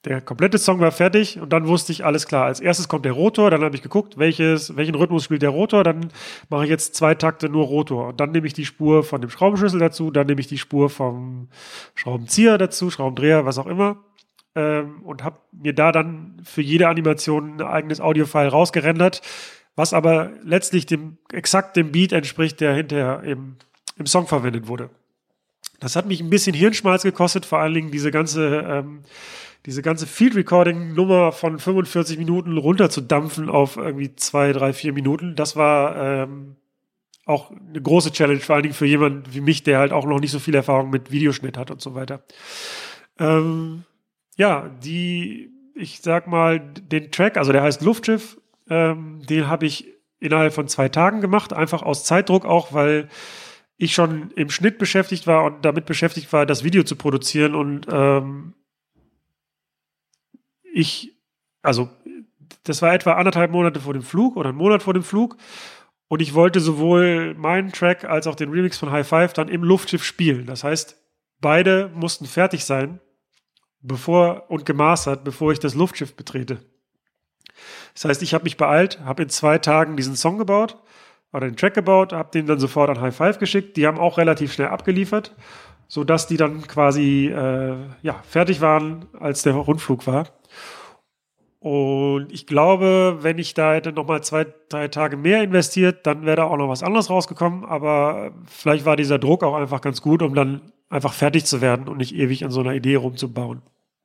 der komplette Song war fertig und dann wusste ich, alles klar, als erstes kommt der Rotor, dann habe ich geguckt, welchen Rhythmus spielt der Rotor, dann mache ich jetzt 2 Takte nur Rotor und dann nehme ich die Spur von dem Schraubenschlüssel dazu, dann nehme ich die Spur vom Schraubenzieher dazu, Schraubendreher, was auch immer, und habe mir da dann für jede Animation ein eigenes Audio-File rausgerendert, was aber letztlich exakt dem Beat entspricht, der hinterher im Song verwendet wurde. Das hat mich ein bisschen Hirnschmalz gekostet, vor allen Dingen diese ganze Field-Recording-Nummer von 45 Minuten runterzudampfen auf irgendwie 2, 3, 4 Minuten. Das war auch eine große Challenge, vor allen Dingen für jemanden wie mich, der halt auch noch nicht so viel Erfahrung mit Videoschnitt hat und so weiter. Ich sag mal, den Track, also der heißt Luftschiff, den habe ich innerhalb von 2 Tagen gemacht, einfach aus Zeitdruck auch, weil ich schon im Schnitt beschäftigt war und damit beschäftigt war, das Video zu produzieren und das war etwa 1,5 Monate vor dem Flug oder 1 Monat vor dem Flug und ich wollte sowohl meinen Track als auch den Remix von High Five dann im Luftschiff spielen. Das heißt, beide mussten fertig sein, gemastert, bevor ich das Luftschiff betrete. Das heißt, ich habe mich beeilt, habe in 2 Tagen diesen Song gebaut oder den Track gebaut, habe den dann sofort an High Five geschickt. Die haben auch relativ schnell abgeliefert, sodass die dann quasi fertig waren, als der Rundflug war. Und ich glaube, wenn ich da hätte nochmal 2, 3 Tage mehr investiert, dann wäre da auch noch was anderes rausgekommen. Aber vielleicht war dieser Druck auch einfach ganz gut, um dann einfach fertig zu werden und nicht ewig an so einer Idee rumzubauen.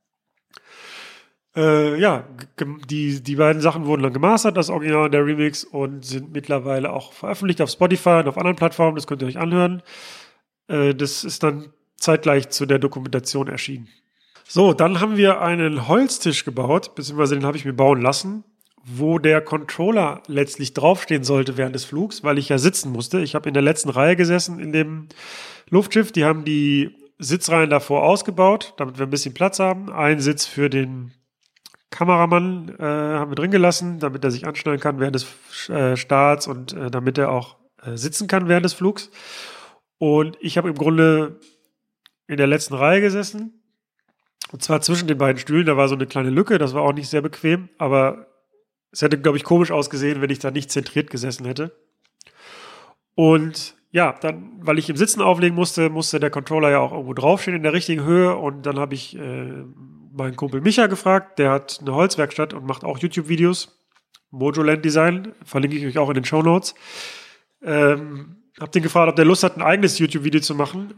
Die beiden Sachen wurden dann gemastert, das Original und der Remix, und sind mittlerweile auch veröffentlicht auf Spotify und auf anderen Plattformen. Das könnt ihr euch anhören. Das ist dann zeitgleich zu der Dokumentation erschienen. So, dann haben wir einen Holztisch gebaut, beziehungsweise den habe ich mir bauen lassen, wo der Controller letztlich draufstehen sollte während des Flugs, weil ich ja sitzen musste. Ich habe in der letzten Reihe gesessen in dem Luftschiff. Die haben die Sitzreihen davor ausgebaut, damit wir ein bisschen Platz haben. Einen Sitz für den Kameramann haben wir drin gelassen, damit er sich anschnallen kann während des Starts und damit er auch sitzen kann während des Flugs. Und ich habe im Grunde in der letzten Reihe gesessen. Und zwar zwischen den beiden Stühlen, da war so eine kleine Lücke, das war auch nicht sehr bequem, aber es hätte, glaube ich, komisch ausgesehen, wenn ich da nicht zentriert gesessen hätte. Und ja, dann, weil ich im Sitzen auflegen musste der Controller ja auch irgendwo draufstehen in der richtigen Höhe, und dann habe ich meinen Kumpel Micha gefragt, der hat eine Holzwerkstatt und macht auch YouTube-Videos, Mojoland Design, verlinke ich euch auch in den Shownotes. Hab den gefragt, ob der Lust hat, ein eigenes YouTube-Video zu machen.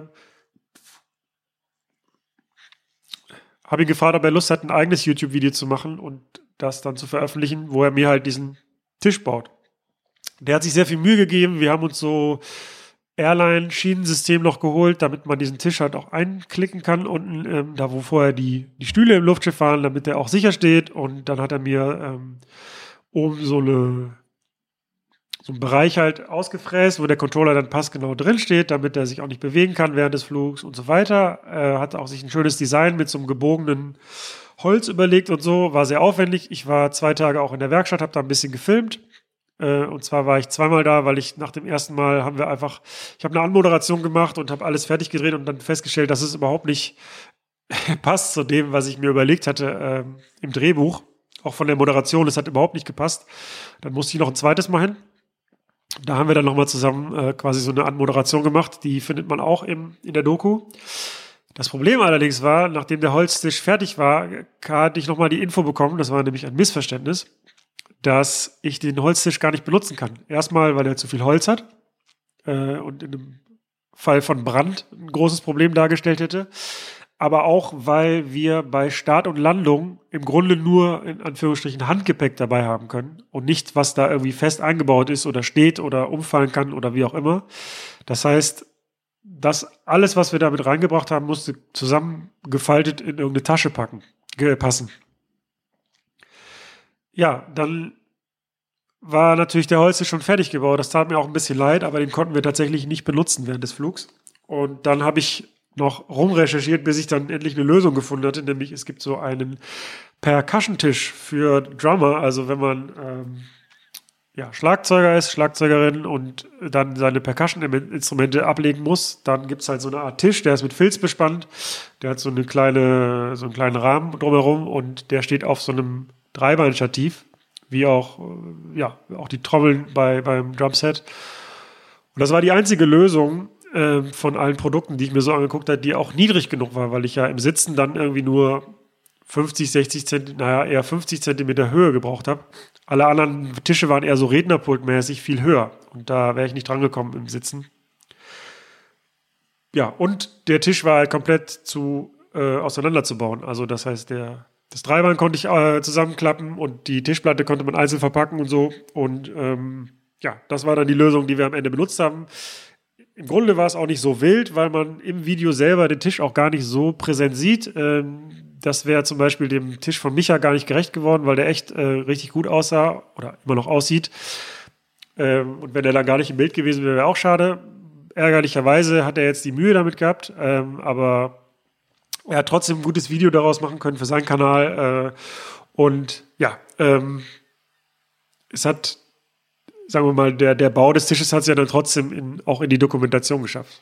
Habe ihn gefragt, ob er Lust hat, ein eigenes YouTube-Video zu machen und das dann zu veröffentlichen, wo er mir halt diesen Tisch baut. Der hat sich sehr viel Mühe gegeben. Wir haben uns so Airline-Schienensystem noch geholt, damit man diesen Tisch halt auch einklicken kann unten, da wo vorher die Stühle im Luftschiff waren, damit der auch sicher steht. Und dann hat er mir oben so einen Bereich halt ausgefräst, wo der Controller dann passgenau drin steht, damit er sich auch nicht bewegen kann während des Flugs und so weiter. Hat auch sich ein schönes Design mit so einem gebogenen Holz überlegt und so. War sehr aufwendig. Ich war 2 Tage auch in der Werkstatt, habe da ein bisschen gefilmt. Und zwar war ich 2-mal da, weil ich nach dem ersten Mal ich habe eine Anmoderation gemacht und habe alles fertig gedreht und dann festgestellt, dass es überhaupt nicht passt zu dem, was ich mir überlegt hatte im Drehbuch. Auch von der Moderation, es hat überhaupt nicht gepasst. Dann musste ich noch ein zweites Mal hin. Da haben wir dann nochmal zusammen quasi so eine Anmoderation gemacht. Die findet man auch in der Doku. Das Problem allerdings war, nachdem der Holztisch fertig war, hatte ich nochmal die Info bekommen, das war nämlich ein Missverständnis, dass ich den Holztisch gar nicht benutzen kann. Erstmal, weil er zu viel Holz hat und in einem Fall von Brand ein großes Problem dargestellt hätte. Aber auch, weil wir bei Start und Landung im Grunde nur in Anführungsstrichen Handgepäck dabei haben können und nicht, was da irgendwie fest eingebaut ist oder steht oder umfallen kann oder wie auch immer. Das heißt, das alles, was wir damit reingebracht haben, musste zusammengefaltet in irgendeine Tasche passen. Ja, dann war natürlich der Holztisch schon fertig gebaut. Das tat mir auch ein bisschen leid, aber den konnten wir tatsächlich nicht benutzen während des Flugs. Und dann habe ich noch rumrecherchiert, bis ich dann endlich eine Lösung gefunden hatte, nämlich es gibt so einen Percussion-Tisch für Drummer, also wenn man Schlagzeuger ist, Schlagzeugerin und dann seine Percussion-Instrumente ablegen muss, dann gibt es halt so eine Art Tisch, der ist mit Filz bespannt, der hat so einen kleinen Rahmen drumherum und der steht auf so einem Dreibeinstativ, wie auch, auch die Trommeln beim Drumset. Und das war die einzige Lösung von allen Produkten, die ich mir so angeguckt habe, die auch niedrig genug war, weil ich ja im Sitzen dann irgendwie nur 50, 60 Zentimeter, eher 50 Zentimeter Höhe gebraucht habe. Alle anderen Tische waren eher so rednerpultmäßig viel höher. Und da wäre ich nicht dran gekommen im Sitzen. Ja, und der Tisch war halt komplett auseinanderzubauen. Also das heißt, das Dreibein konnte ich zusammenklappen und die Tischplatte konnte man einzeln verpacken und so. Und das war dann die Lösung, die wir am Ende benutzt haben. Im Grunde war es auch nicht so wild, weil man im Video selber den Tisch auch gar nicht so präsent sieht. Das wäre zum Beispiel dem Tisch von Micha gar nicht gerecht geworden, weil der echt richtig gut aussah oder immer noch aussieht. Und wenn er dann gar nicht im Bild gewesen wäre, wäre auch schade. Ärgerlicherweise hat er jetzt die Mühe damit gehabt, aber er hat trotzdem ein gutes Video daraus machen können für seinen Kanal. Es hat, sagen wir mal, der Bau des Tisches hat es ja dann trotzdem auch in die Dokumentation geschafft.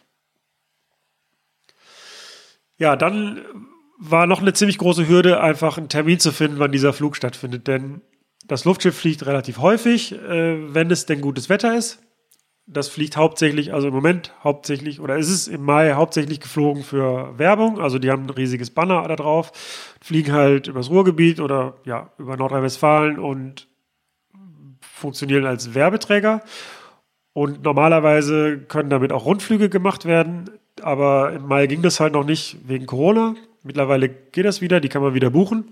Ja, dann war noch eine ziemlich große Hürde, einfach einen Termin zu finden, wann dieser Flug stattfindet. Denn das Luftschiff fliegt relativ häufig, wenn es denn gutes Wetter ist. Das fliegt hauptsächlich, also im Moment hauptsächlich, oder ist es im Mai hauptsächlich geflogen für Werbung. Also die haben ein riesiges Banner da drauf, fliegen halt übers Ruhrgebiet oder über Nordrhein-Westfalen und funktionieren als Werbeträger. Und normalerweise können damit auch Rundflüge gemacht werden. Aber im Mai ging das halt noch nicht wegen Corona. Mittlerweile geht das wieder, die kann man wieder buchen.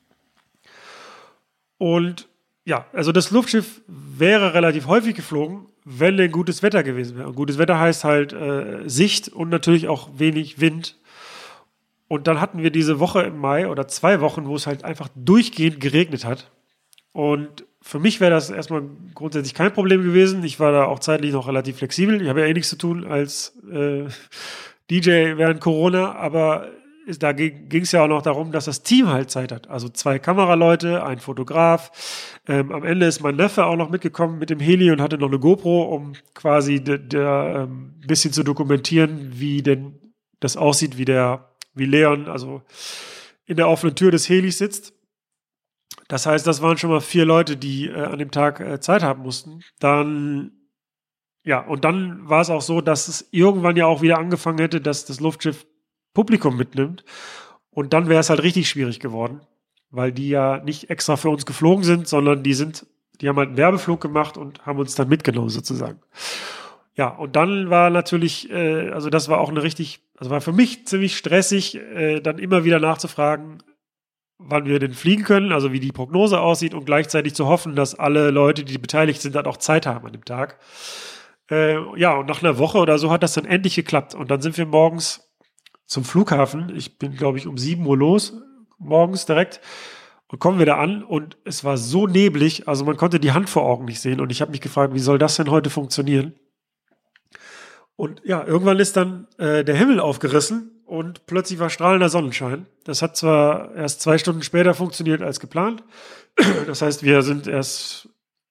Und also das Luftschiff wäre relativ häufig geflogen, wenn denn gutes Wetter gewesen wäre. Und gutes Wetter heißt halt Sicht und natürlich auch wenig Wind. Und dann hatten wir diese Woche im Mai oder 2 Wochen, wo es halt einfach durchgehend geregnet hat. Und für mich wäre das erstmal grundsätzlich kein Problem gewesen. Ich war da auch zeitlich noch relativ flexibel. Ich habe ja eh nichts zu tun als DJ während Corona, aber da ging es ja auch noch darum, dass das Team halt Zeit hat. Also 2 Kameraleute, ein Fotograf. Am Ende ist mein Neffe auch noch mitgekommen mit dem Heli und hatte noch eine GoPro, um quasi ein bisschen zu dokumentieren, wie denn das aussieht, wie Leon also in der offenen Tür des Helis sitzt. Das heißt, das waren schon mal 4 Leute, die an dem Tag Zeit haben mussten. Und dann war es auch so, dass es irgendwann ja auch wieder angefangen hätte, dass das Luftschiff Publikum mitnimmt. Und dann wäre es halt richtig schwierig geworden, weil die ja nicht extra für uns geflogen sind, sondern die haben halt einen Werbeflug gemacht und haben uns dann mitgenommen sozusagen. Ja, und dann war natürlich, das war auch war für mich ziemlich stressig, dann immer wieder nachzufragen, wann wir denn fliegen können, also wie die Prognose aussieht und gleichzeitig zu hoffen, dass alle Leute, die beteiligt sind, dann auch Zeit haben an dem Tag. Und nach einer Woche oder so hat das dann endlich geklappt. Und dann sind wir morgens zum Flughafen. Ich bin, glaube ich, um 7 Uhr los, morgens direkt. Und kommen wir da an und es war so neblig, also man konnte die Hand vor Augen nicht sehen. Und ich habe mich gefragt, wie soll das denn heute funktionieren? Und irgendwann ist dann der Himmel aufgerissen und plötzlich war strahlender Sonnenschein. Das hat zwar erst 2 Stunden später funktioniert als geplant. Das heißt, wir sind erst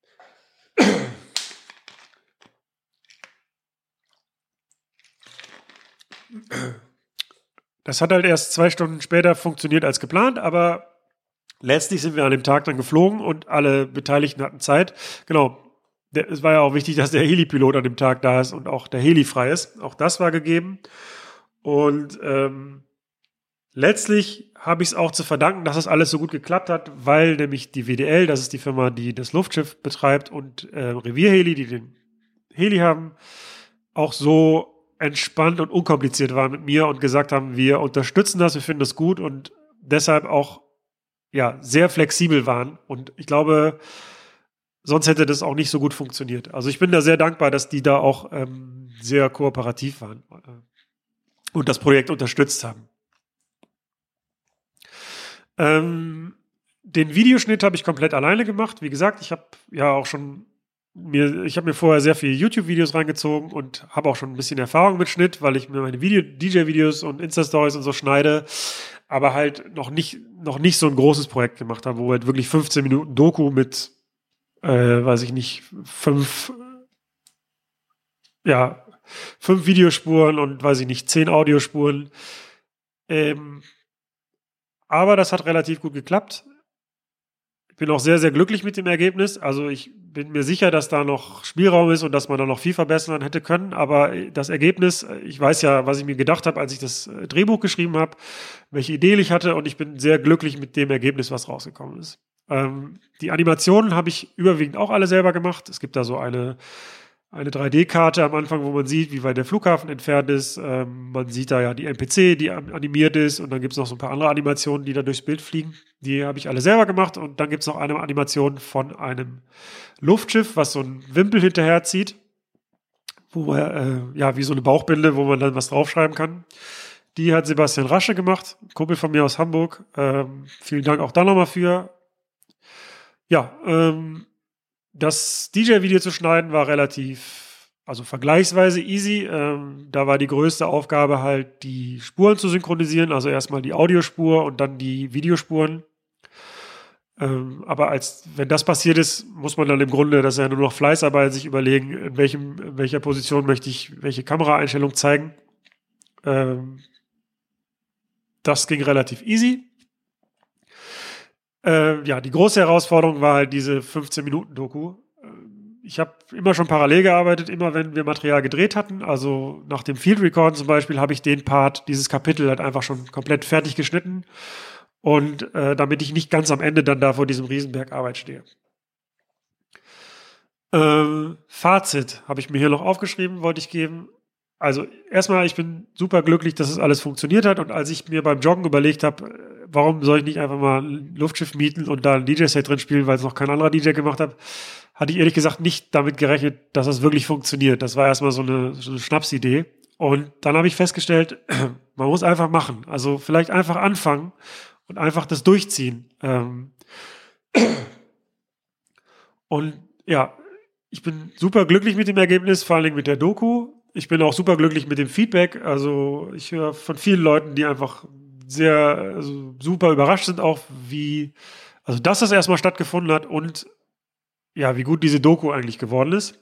Das hat halt erst 2 Stunden später funktioniert als geplant, aber letztlich sind wir an dem Tag dann geflogen und alle Beteiligten hatten Zeit. Genau, es war ja auch wichtig, dass der Heli-Pilot an dem Tag da ist und auch der Heli frei ist. Auch das war gegeben. Und letztlich habe ich es auch zu verdanken, dass das alles so gut geklappt hat, weil nämlich die WDL, das ist die Firma, die das Luftschiff betreibt, und Revierheli, die den Heli haben, auch so entspannt und unkompliziert waren mit mir und gesagt haben, wir unterstützen das, wir finden das gut und deshalb auch sehr flexibel waren. Und ich glaube, sonst hätte das auch nicht so gut funktioniert. Also ich bin da sehr dankbar, dass die da auch sehr kooperativ waren und das Projekt unterstützt haben. Den Videoschnitt habe ich komplett alleine gemacht. Wie gesagt, ich habe mir vorher sehr viele YouTube-Videos reingezogen und habe auch schon ein bisschen Erfahrung mit Schnitt, weil ich mir meine DJ-Videos und Insta-Stories und so schneide, aber halt noch nicht so ein großes Projekt gemacht habe, wo halt wirklich 15 Minuten Doku mit weiß ich nicht, 5 Videospuren und weiß ich nicht, 10 Audiospuren. Aber das hat relativ gut geklappt. Ich bin auch sehr, sehr glücklich mit dem Ergebnis. Also ich bin mir sicher, dass da noch Spielraum ist und dass man da noch viel verbessern hätte können. Aber das Ergebnis, ich weiß ja, was ich mir gedacht habe, als ich das Drehbuch geschrieben habe, welche Ideen ich hatte, und ich bin sehr glücklich mit dem Ergebnis, was rausgekommen ist. Die Animationen habe ich überwiegend auch alle selber gemacht. Es gibt da so eine 3D-Karte am Anfang, wo man sieht, wie weit der Flughafen entfernt ist. Man sieht da ja die NPC, die animiert ist, und dann gibt es noch so ein paar andere Animationen, die da durchs Bild fliegen. Die habe ich alle selber gemacht, und dann gibt es noch eine Animation von einem Luftschiff, was so einen Wimpel hinterherzieht, wo man, wie so eine Bauchbinde, wo man dann was draufschreiben kann. Die hat Sebastian Rasche gemacht, ein Kumpel von mir aus Hamburg. Vielen Dank auch da nochmal für. Ja, das DJ-Video zu schneiden war vergleichsweise easy. Da war die größte Aufgabe halt, die Spuren zu synchronisieren, also erstmal die Audiospur und dann die Videospuren. Aber wenn das passiert ist, muss man dann im Grunde, das ist ja nur noch Fleißarbeit, sich überlegen, in welcher Position möchte ich welche Kameraeinstellung zeigen. Das ging relativ easy. Die große Herausforderung war halt diese 15-Minuten-Doku. Ich habe immer schon parallel gearbeitet, immer wenn wir Material gedreht hatten. Also nach dem Field Record zum Beispiel habe ich dieses Kapitel halt einfach schon komplett fertig geschnitten. Und damit ich nicht ganz am Ende dann da vor diesem Riesenberg Arbeit stehe. Fazit habe ich mir hier noch aufgeschrieben, wollte ich geben. Also erstmal, ich bin super glücklich, dass es alles funktioniert hat. Und als ich mir beim Joggen überlegt habe, warum soll ich nicht einfach mal ein Luftschiff mieten und da ein DJ-Set drin spielen, weil es noch kein anderer DJ gemacht hat, hatte ich ehrlich gesagt nicht damit gerechnet, dass das wirklich funktioniert. Das war erstmal so eine Schnapsidee. Und dann habe ich festgestellt, man muss einfach machen. Also vielleicht einfach anfangen und einfach das durchziehen. Und ja, ich bin super glücklich mit dem Ergebnis, vor allen Dingen mit der Doku. Ich bin auch super glücklich mit dem Feedback. Also ich höre von vielen Leuten, die einfach super überrascht sind, auch dass das erstmal stattgefunden hat und ja, wie gut diese Doku eigentlich geworden ist.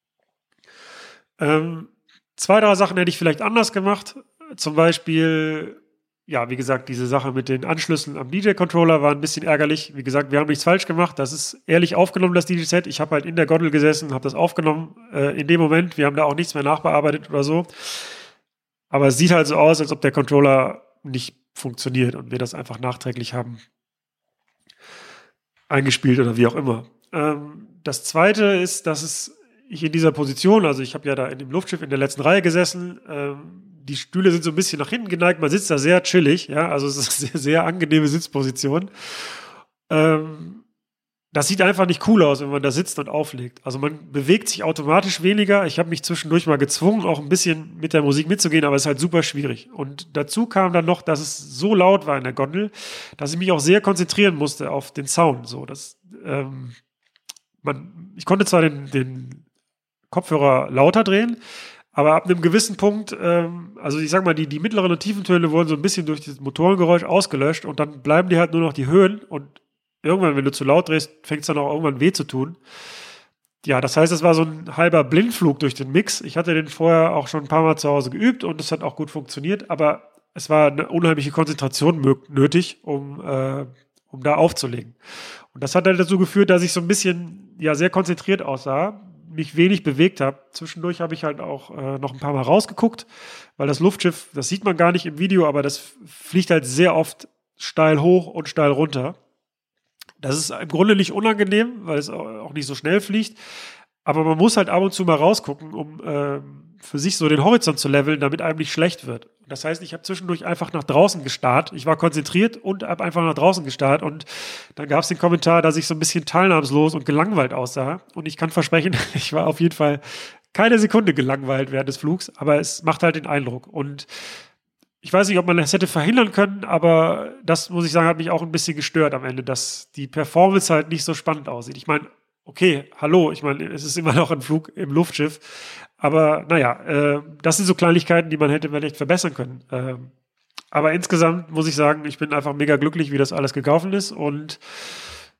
2, 3 Sachen hätte ich vielleicht anders gemacht. Zum Beispiel, ja, wie gesagt, diese Sache mit den Anschlüssen am DJ-Controller war ein bisschen ärgerlich. Wie gesagt, wir haben nichts falsch gemacht. Das ist ehrlich aufgenommen, das DJ-Set. Ich habe halt in der Gondel gesessen, habe das aufgenommen in dem Moment. Wir haben da auch nichts mehr nachbearbeitet oder so. Aber es sieht halt so aus, als ob der Controller nicht funktioniert und wir das einfach nachträglich haben eingespielt oder wie auch immer. Das Zweite ist, dass ich in dieser Position, also ich habe ja da in dem Luftschiff in der letzten Reihe gesessen, die Stühle sind so ein bisschen nach hinten geneigt, man sitzt da sehr chillig, ja, also es ist eine sehr, sehr angenehme Sitzposition. Das sieht einfach nicht cool aus, wenn man da sitzt und auflegt. Also man bewegt sich automatisch weniger. Ich habe mich zwischendurch mal gezwungen, auch ein bisschen mit der Musik mitzugehen, aber es ist halt super schwierig. Und dazu kam dann noch, dass es so laut war in der Gondel, dass ich mich auch sehr konzentrieren musste auf den Sound. So, ich konnte zwar den Kopfhörer lauter drehen, aber ab einem gewissen Punkt, also ich sag mal, die mittleren und tiefen Töne wurden so ein bisschen durch das Motorengeräusch ausgelöscht und dann bleiben die halt nur noch die Höhen und irgendwann, wenn du zu laut drehst, fängt es dann auch irgendwann weh zu tun. Ja, das heißt, es war so ein halber Blindflug durch den Mix. Ich hatte den vorher auch schon ein paar Mal zu Hause geübt und es hat auch gut funktioniert, aber es war eine unheimliche Konzentration nötig, um da aufzulegen. Und das hat dann dazu geführt, dass ich so ein bisschen, ja, sehr konzentriert aussah, mich wenig bewegt habe. Zwischendurch habe ich halt auch noch ein paar Mal rausgeguckt, weil das Luftschiff, das sieht man gar nicht im Video, aber das fliegt halt sehr oft steil hoch und steil runter. Das ist im Grunde nicht unangenehm, weil es auch nicht so schnell fliegt. Aber man muss halt ab und zu mal rausgucken, um für sich so den Horizont zu leveln, damit einem nicht schlecht wird. Das heißt, ich habe zwischendurch einfach nach draußen gestarrt. Ich war konzentriert und habe einfach nach draußen gestarrt. Und dann gab es den Kommentar, dass ich so ein bisschen teilnahmslos und gelangweilt aussah. Und ich kann versprechen, ich war auf jeden Fall keine Sekunde gelangweilt während des Flugs. Aber es macht halt den Eindruck. Und ich weiß nicht, ob man das hätte verhindern können, aber das, muss ich sagen, hat mich auch ein bisschen gestört am Ende, dass die Performance halt nicht so spannend aussieht. Ich meine, okay, hallo, ich meine, es ist immer noch ein Flug im Luftschiff, aber naja, das sind so Kleinigkeiten, die man hätte vielleicht verbessern können. Aber insgesamt muss ich sagen, ich bin einfach mega glücklich, wie das alles gelaufen ist und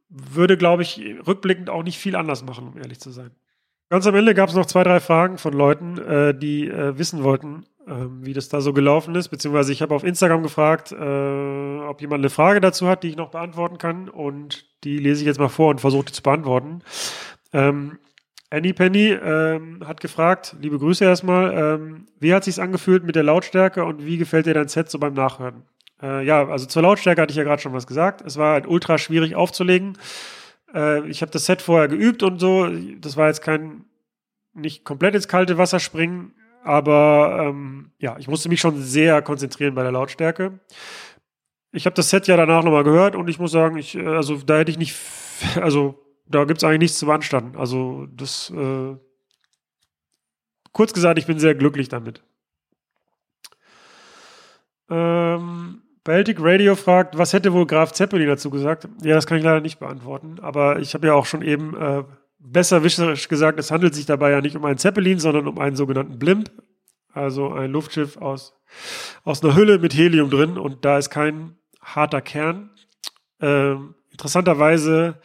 würde, glaube ich, rückblickend auch nicht viel anders machen, um ehrlich zu sein. Ganz am Ende gab es noch 2, 3 Fragen von Leuten, die wissen wollten, wie das da so gelaufen ist, beziehungsweise ich habe auf Instagram gefragt, ob jemand eine Frage dazu hat, die ich noch beantworten kann, und die lese ich jetzt mal vor und versuche die zu beantworten. Annie Penny hat gefragt, liebe Grüße erstmal, wie hat sich's angefühlt mit der Lautstärke und wie gefällt dir dein Set so beim Nachhören? Ja, also zur Lautstärke hatte ich ja gerade schon was gesagt. Es war halt ultra schwierig aufzulegen. Ich habe das Set vorher geübt und so. Das war jetzt nicht komplett ins kalte Wasser springen, aber ja, ich musste mich schon sehr konzentrieren bei der Lautstärke. Ich habe das Set ja danach nochmal gehört und ich muss sagen, also da hätte ich nicht, also da gibt es eigentlich nichts zu beanstanden. Also das, kurz gesagt, ich bin sehr glücklich damit. Baltic Radio fragt, was hätte wohl Graf Zeppelin dazu gesagt? Ja, das kann ich leider nicht beantworten, aber ich habe ja auch schon eben besserwisserisch gesagt, es handelt sich dabei ja nicht um einen Zeppelin, sondern um einen sogenannten Blimp, also ein Luftschiff aus einer Hülle mit Helium drin, und da ist kein harter Kern. Interessanterweise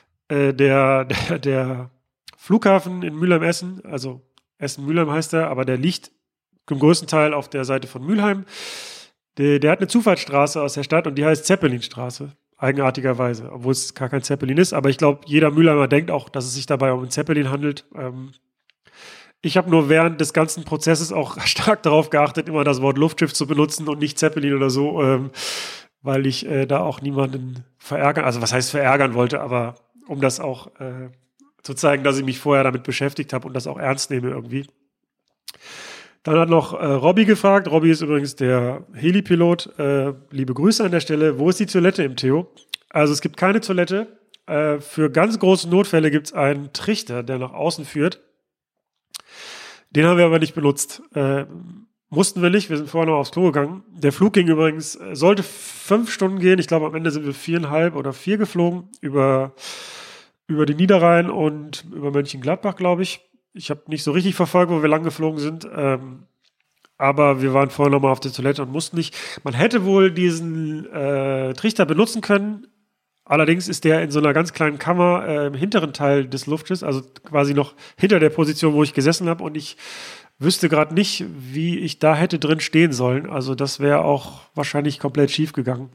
der Flughafen in Mülheim-Essen, also Essen-Mülheim heißt er, aber der liegt im größten Teil auf der Seite von Mülheim. Der hat eine Zufahrtsstraße aus der Stadt und die heißt Zeppelinstraße, eigenartigerweise, obwohl es gar kein Zeppelin ist. Aber ich glaube, jeder Mülheimer denkt auch, dass es sich dabei um einen Zeppelin handelt. Ich habe nur während des ganzen Prozesses auch stark darauf geachtet, immer das Wort Luftschiff zu benutzen und nicht Zeppelin oder so, weil ich da auch niemanden verärgern, also was heißt verärgern wollte, aber um das auch zu zeigen, dass ich mich vorher damit beschäftigt habe und das auch ernst nehme irgendwie. Dann hat noch Robby gefragt. Robby ist übrigens der Heli-Pilot. Liebe Grüße an der Stelle. Wo ist die Toilette im Theo? Also es gibt keine Toilette. Für ganz große Notfälle gibt es einen Trichter, der nach außen führt. Den haben wir aber nicht benutzt. Mussten wir nicht. Wir sind vorher noch aufs Klo gegangen. Der Flug ging übrigens, sollte 5 Stunden gehen. Ich glaube, am Ende sind wir 4,5 oder 4 geflogen über den Niederrhein und über Mönchengladbach, glaube ich. Ich habe nicht so richtig verfolgt, wo wir lang geflogen sind, aber wir waren vorher nochmal auf der Toilette und mussten nicht. Man hätte wohl diesen Trichter benutzen können, allerdings ist der in so einer ganz kleinen Kammer im hinteren Teil des Luftschiffs, also quasi noch hinter der Position, wo ich gesessen habe, und ich wüsste gerade nicht, wie ich da hätte drin stehen sollen. Also das wäre auch wahrscheinlich komplett schief gegangen.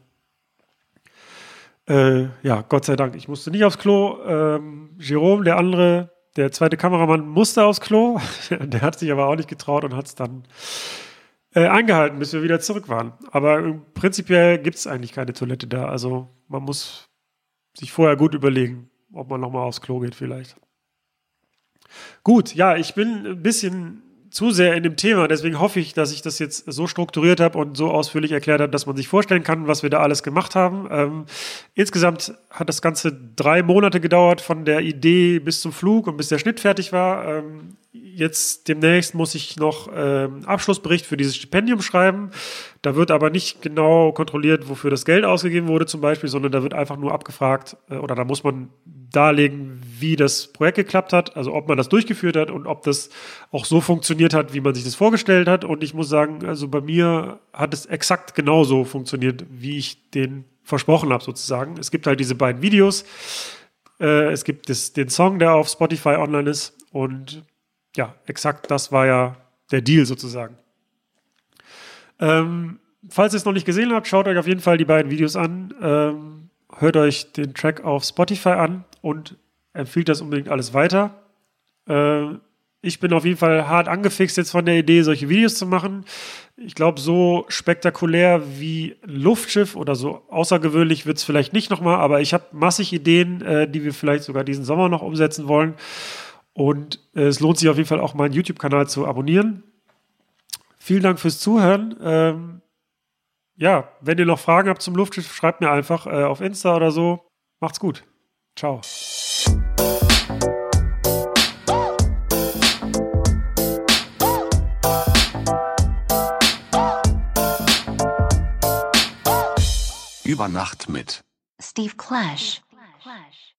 Ja, Gott sei Dank. Ich musste nicht aufs Klo. Jerome, der zweite Kameramann, musste aufs Klo. Der hat sich aber auch nicht getraut und hat es dann eingehalten, bis wir wieder zurück waren. Aber prinzipiell gibt es eigentlich keine Toilette da. Also man muss sich vorher gut überlegen, ob man nochmal aufs Klo geht vielleicht. Gut, ja, ich bin ein bisschen zu sehr in dem Thema, deswegen hoffe ich, dass ich das jetzt so strukturiert habe und so ausführlich erklärt habe, dass man sich vorstellen kann, was wir da alles gemacht haben. Insgesamt hat das Ganze 3 Monate gedauert, von der Idee bis zum Flug und bis der Schnitt fertig war. Jetzt demnächst muss ich noch Abschlussbericht für dieses Stipendium schreiben. Da wird aber nicht genau kontrolliert, wofür das Geld ausgegeben wurde zum Beispiel, sondern da wird einfach nur abgefragt oder da muss man darlegen, wie das Projekt geklappt hat, also ob man das durchgeführt hat und ob das auch so funktioniert hat, wie man sich das vorgestellt hat. Und ich muss sagen, also bei mir hat es exakt genauso funktioniert, wie ich den versprochen habe sozusagen. Es gibt halt diese beiden Videos, es gibt den Song, der auf Spotify online ist, und ja, exakt das war ja der Deal sozusagen. Falls ihr es noch nicht gesehen habt, schaut euch auf jeden Fall die beiden Videos an. Hört euch den Track auf Spotify an und empfiehlt das unbedingt alles weiter. Ich bin auf jeden Fall hart angefixt jetzt von der Idee, solche Videos zu machen. Ich glaube, so spektakulär wie Luftschiff oder so außergewöhnlich wird es vielleicht nicht nochmal, aber ich habe massig Ideen, die wir vielleicht sogar diesen Sommer noch umsetzen wollen. Und es lohnt sich auf jeden Fall auch, meinen YouTube-Kanal zu abonnieren. Vielen Dank fürs Zuhören. Ja, wenn ihr noch Fragen habt zum Luftschiff, schreibt mir einfach auf Insta oder so. Macht's gut. Ciao. Über Nacht mit Steve Clash.